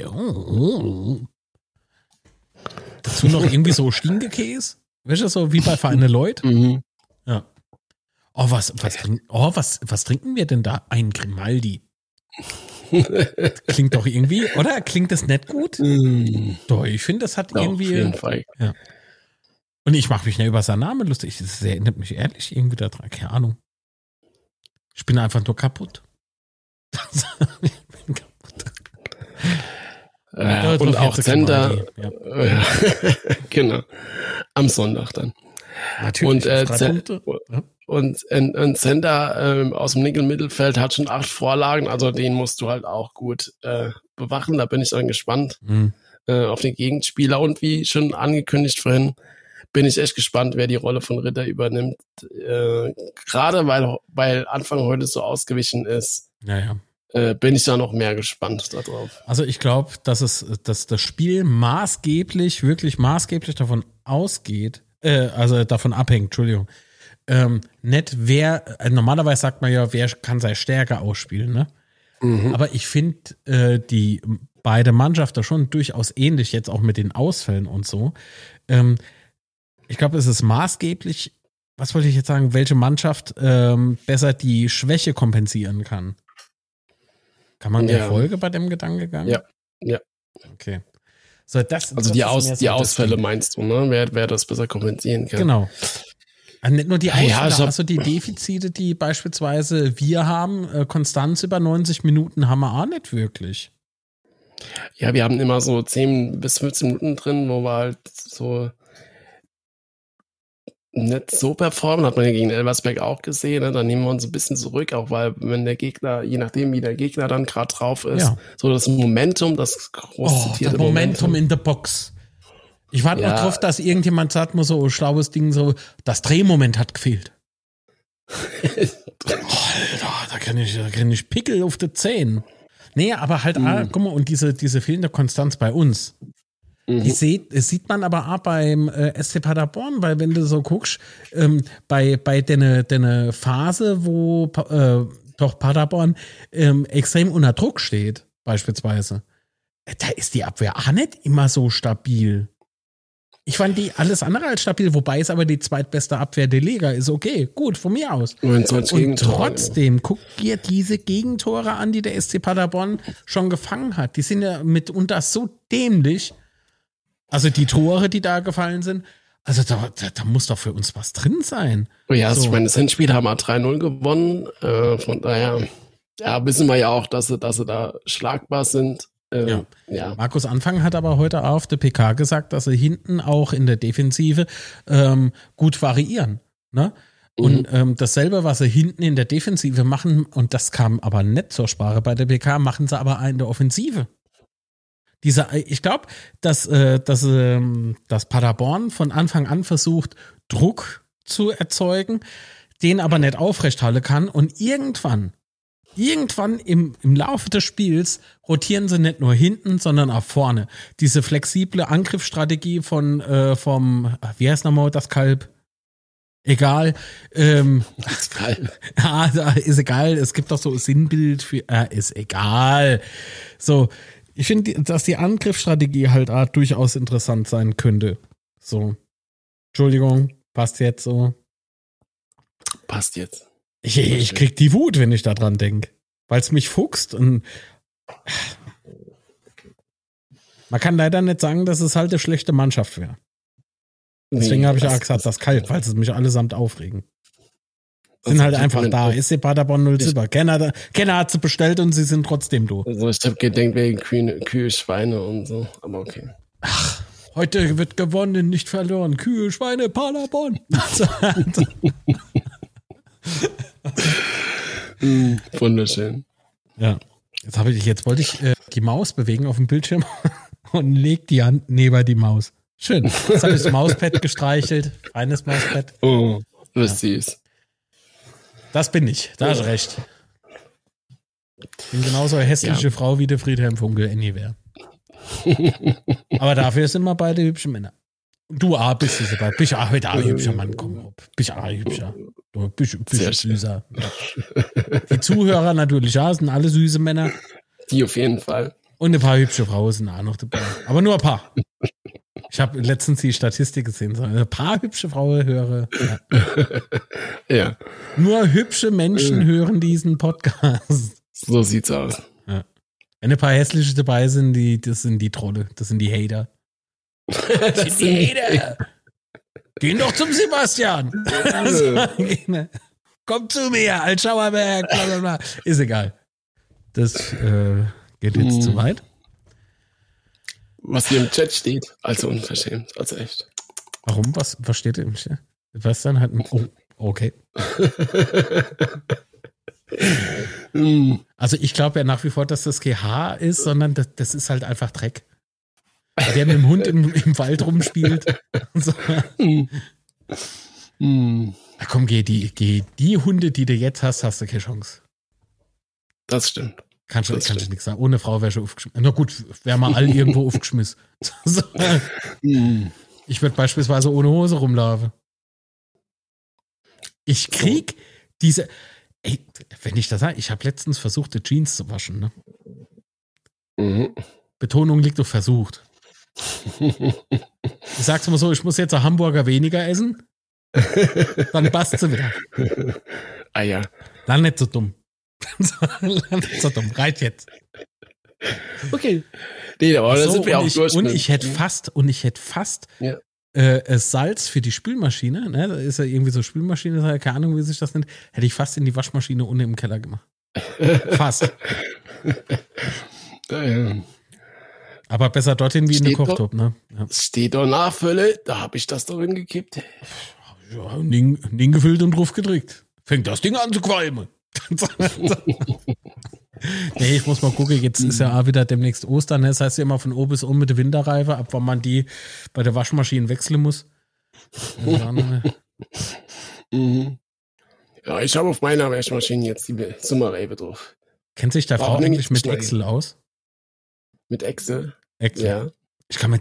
Dazu noch irgendwie so Stinkekäse, weißt du, so wie bei Vereine Leute. Mhm. Ja. Was trinken wir denn da? Ein Grimaldi. Klingt doch irgendwie, oder? Klingt das nicht gut? Doch, ich finde, das hat irgendwie. Auf jeden Fall. Ja. Und ich mache mich nicht über seinen Namen lustig. Das erinnert mich ehrlich irgendwie daran. Keine Ahnung. Ich bin einfach nur kaputt. Ich bin kaputt. Und auch Zender. Ja. Genau. Am Sonntag dann. Natürlich. Und ein Zender aus dem linken Mittelfeld hat schon 8 Vorlagen. Also den musst du halt auch gut bewachen. Da bin ich dann gespannt auf den Gegenspieler. Und wie schon angekündigt vorhin, bin ich echt gespannt, wer die Rolle von Ritter übernimmt. Gerade weil Anfang heute so ausgewichen ist, bin ich da noch mehr gespannt darauf. Also ich glaube, dass das Spiel wirklich maßgeblich davon ausgeht, also davon abhängt, Entschuldigung, nicht wer, normalerweise sagt man ja, wer kann seine Stärke ausspielen, ne? Aber ich finde die beide Mannschaften schon durchaus ähnlich, jetzt auch mit den Ausfällen und so. Ich glaube, es ist maßgeblich, was wollte ich jetzt sagen, welche Mannschaft besser die Schwäche kompensieren kann. Kann man mir Folge bei dem Gedankengang? Ja. Okay. So, also die Ausfälle meinst du, ne? Wer das besser kompensieren kann. Genau. Nicht nur die Ausfälle, also die Defizite, die beispielsweise wir haben, Konstanz über 90 Minuten haben wir auch nicht wirklich. Ja, wir haben immer so 10 bis 15 Minuten drin, wo wir halt so nicht so performen, hat man ja gegen Elversberg auch gesehen, ne? Dann nehmen wir uns ein bisschen zurück, auch weil wenn der Gegner, je nachdem wie der Gegner dann gerade drauf ist, so das Momentum, das groß zitierte das Momentum in der Box. Ich warte noch drauf, dass irgendjemand sagt mir so ein schlaues Ding, so das Drehmoment hat gefehlt. Alter, da kenn ich Pickel auf den Zähnen. Nee, aber halt, guck mal, und diese fehlende Konstanz bei uns, die sieht man aber auch beim SC Paderborn, weil wenn du so guckst, bei der Phase, wo doch Paderborn extrem unter Druck steht, beispielsweise, da ist die Abwehr auch nicht immer so stabil. Ich fand die alles andere als stabil, wobei es aber die zweitbeste Abwehr der Liga ist. Okay, gut, von mir aus. Und trotzdem, guck dir diese Gegentore an, die der SC Paderborn schon gefangen hat. Die sind ja mitunter so dämlich. Also die Tore, die da gefallen sind. Also da muss doch für uns was drin sein. Oh ja, so. Ich meine, das Hinspiel haben wir 3-0 gewonnen. Von daher wissen wir ja auch, dass sie da schlagbar sind. Ja. Markus Anfang hat aber heute auch auf der PK gesagt, dass sie hinten auch in der Defensive gut variieren. Ne? Und dasselbe, was sie hinten in der Defensive machen, und das kam aber nicht zur Sprache bei der PK, machen sie aber in der Offensive. Ich glaube, dass Paderborn von Anfang an versucht, Druck zu erzeugen, den aber nicht aufrechthalten kann und irgendwann im Laufe des Spiels rotieren sie nicht nur hinten, sondern auch vorne. Diese flexible Angriffsstrategie vom, wie heißt nochmal das Kalb? Egal. Das Kalb. Ist egal. Es gibt doch so ein Sinnbild für, ist egal. So, ich finde, dass die Angriffsstrategie halt durchaus interessant sein könnte. So. Entschuldigung, passt jetzt so. Passt jetzt. Ich krieg die Wut, wenn ich da dran denke. Weil es mich fuchst und man kann leider nicht sagen, dass es halt eine schlechte Mannschaft wäre. Deswegen habe ich auch gesagt, das kalt, weil es mich allesamt aufregen. Sind halt einfach da. Ist die Paderborn 0 Silber. Kenner hat sie bestellt und sie sind trotzdem do. Also ich habe gedacht wegen Kühe, Schweine und so, aber okay. Ach, heute wird gewonnen, nicht verloren. Kühe, Schweine, Paderborn. Wunderschön. Ja. Jetzt wollte ich die Maus bewegen auf dem Bildschirm und leg die Hand neben die Maus. Schön. Jetzt habe ich das Mauspad gestreichelt. Feines Mauspad. Oh, was süß. Das bin ich. Da hast recht. Bin genauso eine hässliche Frau wie der Friedhelm Funkel anywhere. Aber dafür sind wir beide hübsche Männer. Du bist es dabei. Bist auch heute ein hübscher Mann. Komm, bist auch hübscher. Du bist süßer. Die Zuhörer natürlich auch, sind alle süße Männer. Die auf jeden Fall. Und ein paar hübsche Frauen sind auch noch dabei. Aber nur ein paar. Ich habe letztens die Statistik gesehen. So ein paar hübsche Frauen höre. Ja. Nur hübsche Menschen hören diesen Podcast. So sieht's aus. Ja. Wenn ein paar hässliche dabei sind, das sind die Trolle. Das sind die Hater. Das sind die Hater. Gehen doch zum Sebastian. Komm zu mir, Altschauerberg. Blablabla. Ist egal. Das geht jetzt zu weit. Was hier im Chat steht, also unverschämt, also echt. Warum? Was steht im Chat? Was dann halt? Oh, okay. Also ich glaube ja nach wie vor, dass das GH ist, sondern das ist halt einfach Dreck. Der mit dem Hund im Wald rumspielt. So. Na komm, geh die Hunde, die du jetzt hast du keine Chance. Das stimmt. Kannst du nichts sagen. Ohne Frau wäre schon aufgeschmissen. Na gut, wäre mal alle irgendwo aufgeschmissen. So. Ich würde beispielsweise ohne Hose rumlaufen. Ich krieg diese. Ey, wenn ich das sage, ich habe letztens versucht, die Jeans zu waschen. Ne? Mhm. Betonung liegt auf versucht. Ich sag's mal so, ich muss jetzt ein Hamburger weniger essen. Dann passt sie wieder. Ah ja. Dann nicht so dumm. So dumm, reicht jetzt. Okay. Nee, aber da sind wir auch durch. Und ich hätte fast ja. Salz für die Spülmaschine, ne? Da ist ja irgendwie so Spülmaschine, keine Ahnung, wie sich das nennt, hätte ich fast in die Waschmaschine unten im Keller gemacht. Fast. Ja. Aber besser dorthin wie in den Kochtopf, ne? Ja. Steht doch Nachfülle, da habe ich das doch hingekippt. Ja, Ding gefüllt und drauf gedrückt. Fängt das Ding an zu qualmen. Nee, ich muss mal gucken, jetzt ist ja auch wieder demnächst Ostern, das heißt ja immer von oben bis unten mit der Winterreife, ab wann man die bei der Waschmaschine wechseln muss. Ja, ich habe auf meiner Waschmaschine jetzt die Sommerreife drauf. Kennt sich der Frau eigentlich mit Excel aus? Mit Excel? Ja. Ich kann mir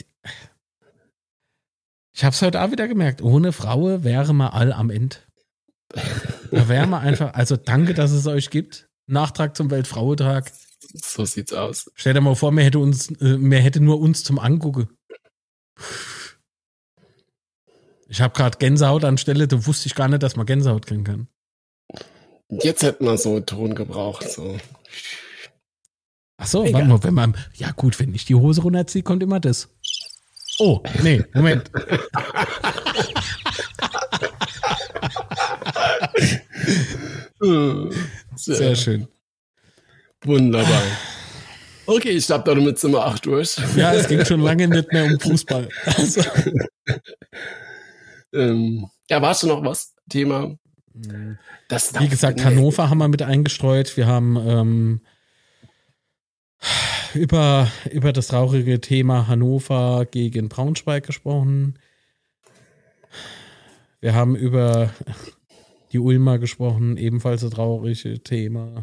ich habe es heute auch wieder gemerkt, ohne Frau wäre man all am Ende. Da wäre man einfach, also danke, dass es euch gibt. Nachtrag zum Weltfrauentag. So sieht's aus. Stell dir mal vor, mir hätte nur uns zum Angucken. Ich habe gerade Gänsehaut anstelle, da wusste ich gar nicht, dass man Gänsehaut kriegen kann. Jetzt hätten wir so einen Ton gebraucht. So. Ach so, warte mal, wenn man, ja gut, wenn ich die Hose runterziehe, kommt immer das. Oh, nee, Moment. Sehr schön. Wunderbar. Okay, ich glaube, damit sind wir 8 durch. Ja, es ging schon lange nicht mehr um Fußball. Also. Ja, warst du noch was? Thema? Wie gesagt, Hannover haben wir mit eingestreut. Wir haben über das traurige Thema Hannover gegen Braunschweig gesprochen. Wir haben über die Ulmer gesprochen, ebenfalls ein trauriges Thema.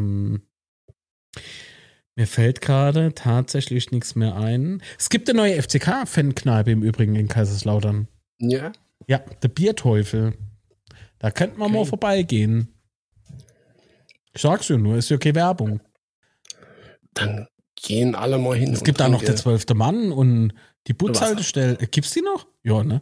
Mir fällt gerade tatsächlich nichts mehr ein. Es gibt eine neue FCK-Fankneipe im Übrigen in Kaiserslautern. Ja? Ja, der Bierteufel. Da könnte man mal vorbeigehen. Ich sag's dir nur, ist ja keine Werbung. Dann gehen alle mal hin. Es gibt da noch der 12. Mann und die Bushaltestelle. Gibt's die noch? Ja, ne?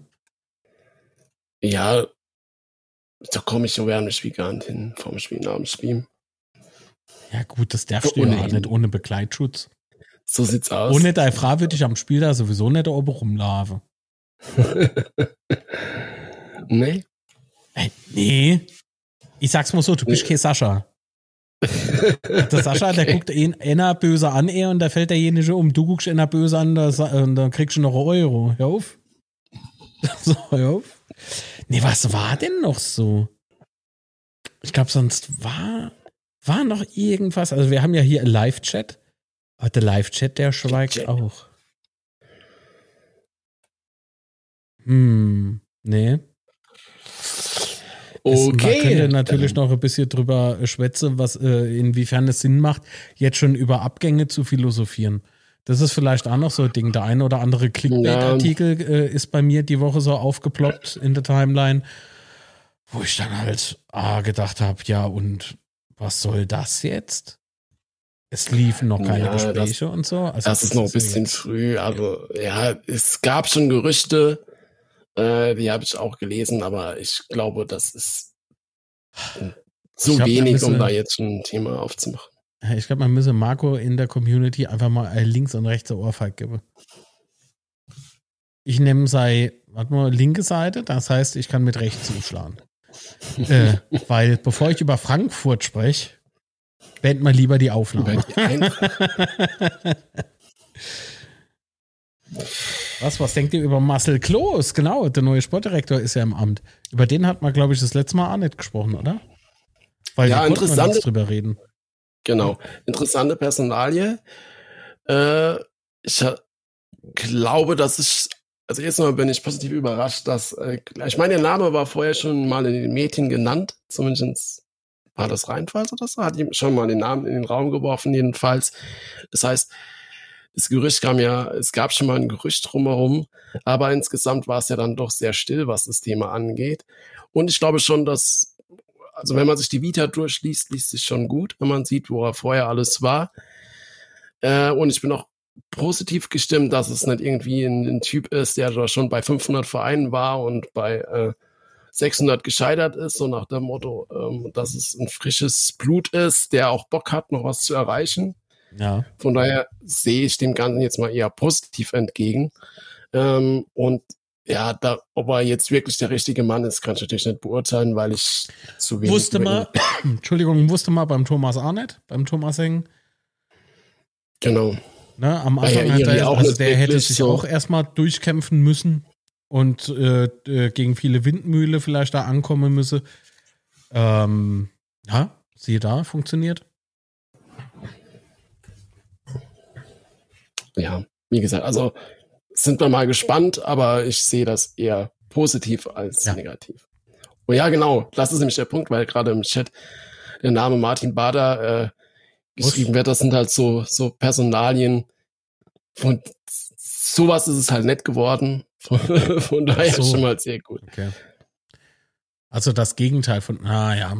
Ja, da komme ich so während des Spiels gar nicht hin, vom Spiel, nach dem Spiel. Ja gut, das darfst du ja nicht ohne Begleitschutz. So sieht's aus. Ohne deine Frau würde ich am Spiel da sowieso nicht da oben rumlaufen. Nee? Nee. Ich sag's mal so, du bist kein Sascha. Der Sascha, der guckt einer böse an und da fällt derjenige um. Du guckst einer böse an und dann kriegst du noch einen Euro. Hör auf. So, hör auf. Nee, was war denn noch so? Ich glaube, sonst war noch irgendwas. Also wir haben ja hier einen Live-Chat. Aber der Live-Chat, der schweigt auch. Nee. Okay. Man könnte natürlich noch ein bisschen drüber schwätzen, was inwiefern es Sinn macht, jetzt schon über Abgänge zu philosophieren. Das ist vielleicht auch noch so ein Ding. Der eine oder andere Clickbait-Artikel ist bei mir die Woche so aufgeploppt in der Timeline, wo ich dann halt gedacht habe, ja, und was soll das jetzt? Es liefen noch keine Gespräche und so. Also das ist noch ein bisschen früh. Also ja, es gab schon Gerüchte, die habe ich auch gelesen, aber ich glaube, das ist zu wenig, um da jetzt ein Thema aufzumachen. Ich glaube, man müsse Marco in der Community einfach mal links und rechts eine Ohrfeige geben. Ich nehme linke Seite, das heißt, ich kann mit rechts zuschlagen. Weil bevor ich über Frankfurt spreche, beenden wir lieber die Aufnahme. Was denkt ihr über Marcel Kloß? Genau, der neue Sportdirektor ist ja im Amt. Über den hat man, glaube ich, das letzte Mal auch nicht gesprochen, oder? Weil ja, interessant drüber reden. Genau, interessante Personalie. Ich glaube, also jetzt mal bin ich positiv überrascht, dass, ich meine, der Name war vorher schon mal in den Medien genannt, zumindest war das Rheinpfalz oder so, hat ihm schon mal den Namen in den Raum geworfen, jedenfalls. Das heißt, es gab schon mal ein Gerücht drumherum, aber insgesamt war es ja dann doch sehr still, was das Thema angeht. Und ich glaube schon, also wenn man sich die Vita durchliest, liest sich schon gut, wenn man sieht, wo er vorher alles war. Und ich bin auch positiv gestimmt, dass es nicht irgendwie ein Typ ist, der da schon bei 500 Vereinen war und bei 600 gescheitert ist, so nach dem Motto, dass es ein frisches Blut ist, der auch Bock hat, noch was zu erreichen. Ja. Von daher sehe ich dem Ganzen jetzt mal eher positiv entgegen. Und ja, ob er jetzt wirklich der richtige Mann ist, kann ich natürlich nicht beurteilen, weil ich zu wenig... wusste mal beim Thomas auch nicht, beim Thomas Heng. Genau. Ne, am Anfang der hätte sich auch erstmal durchkämpfen müssen und gegen viele Windmühle vielleicht da ankommen müsse. Ja, siehe da, funktioniert. Ja, wie gesagt, also sind wir mal gespannt, aber ich sehe das eher positiv als negativ. Oh ja, genau, das ist nämlich der Punkt, weil gerade im Chat der Name Martin Bader geschrieben wird. Das sind halt so Personalien, von sowas ist es halt nett geworden. Von daher schon mal sehr gut. Okay. Also das Gegenteil von, naja.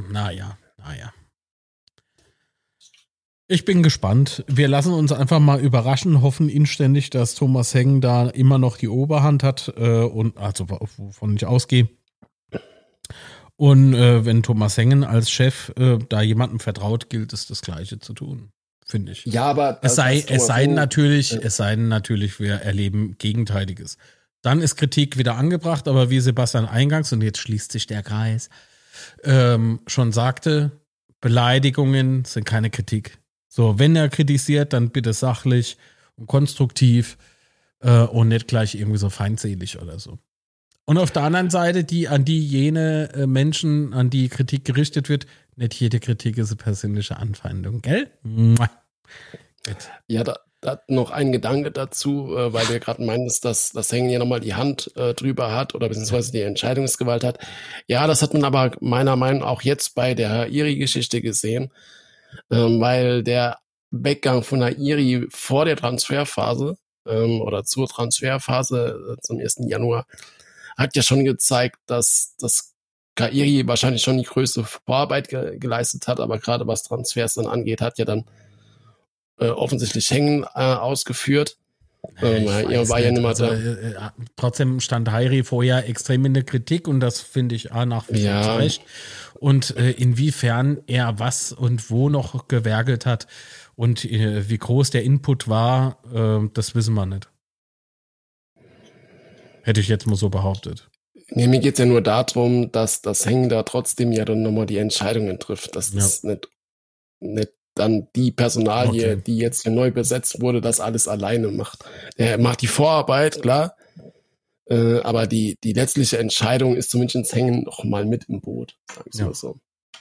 Ich bin gespannt. Wir lassen uns einfach mal überraschen, hoffen inständig, dass Thomas Heng da immer noch die Oberhand hat und also wovon ich ausgehe. Und wenn Thomas Hengen als Chef da jemandem vertraut, gilt es das Gleiche zu tun, finde ich. Ja, aber es sei denn natürlich, wir erleben Gegenteiliges. Dann ist Kritik wieder angebracht, aber wie Sebastian eingangs, und jetzt schließt sich der Kreis, schon sagte, Beleidigungen sind keine Kritik. So, wenn er kritisiert, dann bitte sachlich und konstruktiv und nicht gleich irgendwie so feindselig oder so. Und auf der anderen Seite, jene Menschen, an die Kritik gerichtet wird, nicht jede Kritik ist eine persönliche Anfeindung, gell? Ja, noch ein Gedanke dazu, weil du gerade meintest, dass das Hängen ja nochmal die Hand drüber hat oder beziehungsweise die Entscheidungsgewalt hat. Ja, das hat man aber meiner Meinung nach auch jetzt bei der Hairi-Geschichte gesehen, weil der Weggang von Hairi vor der Transferphase oder zur Transferphase zum 1. Januar hat ja schon gezeigt, dass das Hairi wahrscheinlich schon die größte Vorarbeit geleistet hat, aber gerade was Transfers dann angeht, hat ja dann offensichtlich Hängen ausgeführt. Er war ja nicht mehr da. Trotzdem stand Hairi vorher extrem in der Kritik und das finde ich nach wie vor zurecht. Und inwiefern er was und wo noch gewerkelt hat und wie groß der Input war, das wissen wir nicht. Hätte ich jetzt mal so behauptet. Nee, mir geht's ja nur darum, dass das Hängen da trotzdem ja dann nochmal die Entscheidungen trifft. Dass das nicht dann die Personalie, die jetzt hier neu besetzt wurde, das alles alleine macht. Er macht die Vorarbeit, klar, aber die letztliche Entscheidung ist zumindest Hängen noch mal mit im Boot, sagen wir so.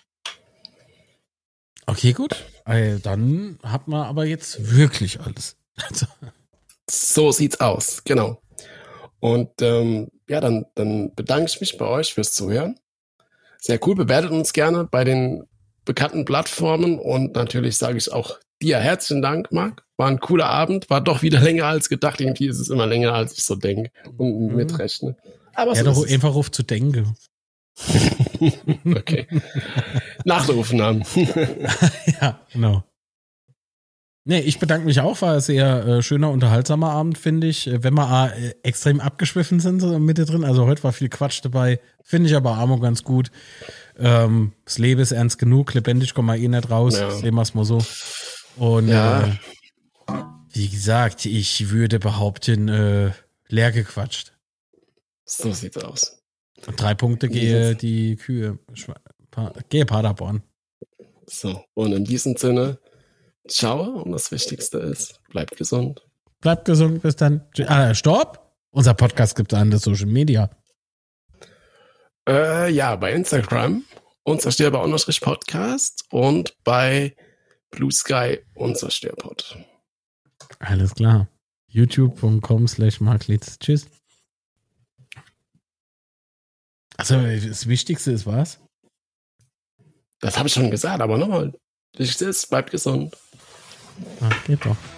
Okay, gut. Dann hat man aber jetzt wirklich alles. So sieht's aus, genau. Und dann bedanke ich mich bei euch fürs Zuhören. Sehr cool, bewertet uns gerne bei den bekannten Plattformen und natürlich sage ich auch dir herzlichen Dank, Marc. War ein cooler Abend, war doch wieder länger als gedacht. Irgendwie ist es immer länger, als ich so denke und mitrechne. Aber so doch einfach auf zu denken. Okay. Nach der Aufnahme. Ja, genau. Nee, ich bedanke mich auch, war ein sehr schöner, unterhaltsamer Abend, finde ich. Wenn wir extrem abgeschwiffen sind, so Mitte drin, also heute war viel Quatsch dabei, finde ich aber Amo ganz gut. Das Leben ist ernst genug, lebendig kommen wir nicht raus, sehen wir es mal so. Und wie gesagt, ich würde behaupten, leer gequatscht. So sieht's aus. Und 3 Punkte gehe die Kühe, gehe Paderborn. So, und in diesem Sinne, ciao, und das Wichtigste ist, bleibt gesund. Bleibt gesund, bis dann. Stopp! Unser Podcast gibt es an der Social Media. Bei Instagram, unzerstörbar_Podcast und bei Blue Sky unzerstörpod. Alles klar. youtube.com/Marklitz. Tschüss. Also, das Wichtigste ist was? Das habe ich schon gesagt, aber nochmal. Wichtigste ist, bleibt gesund. Geht doch.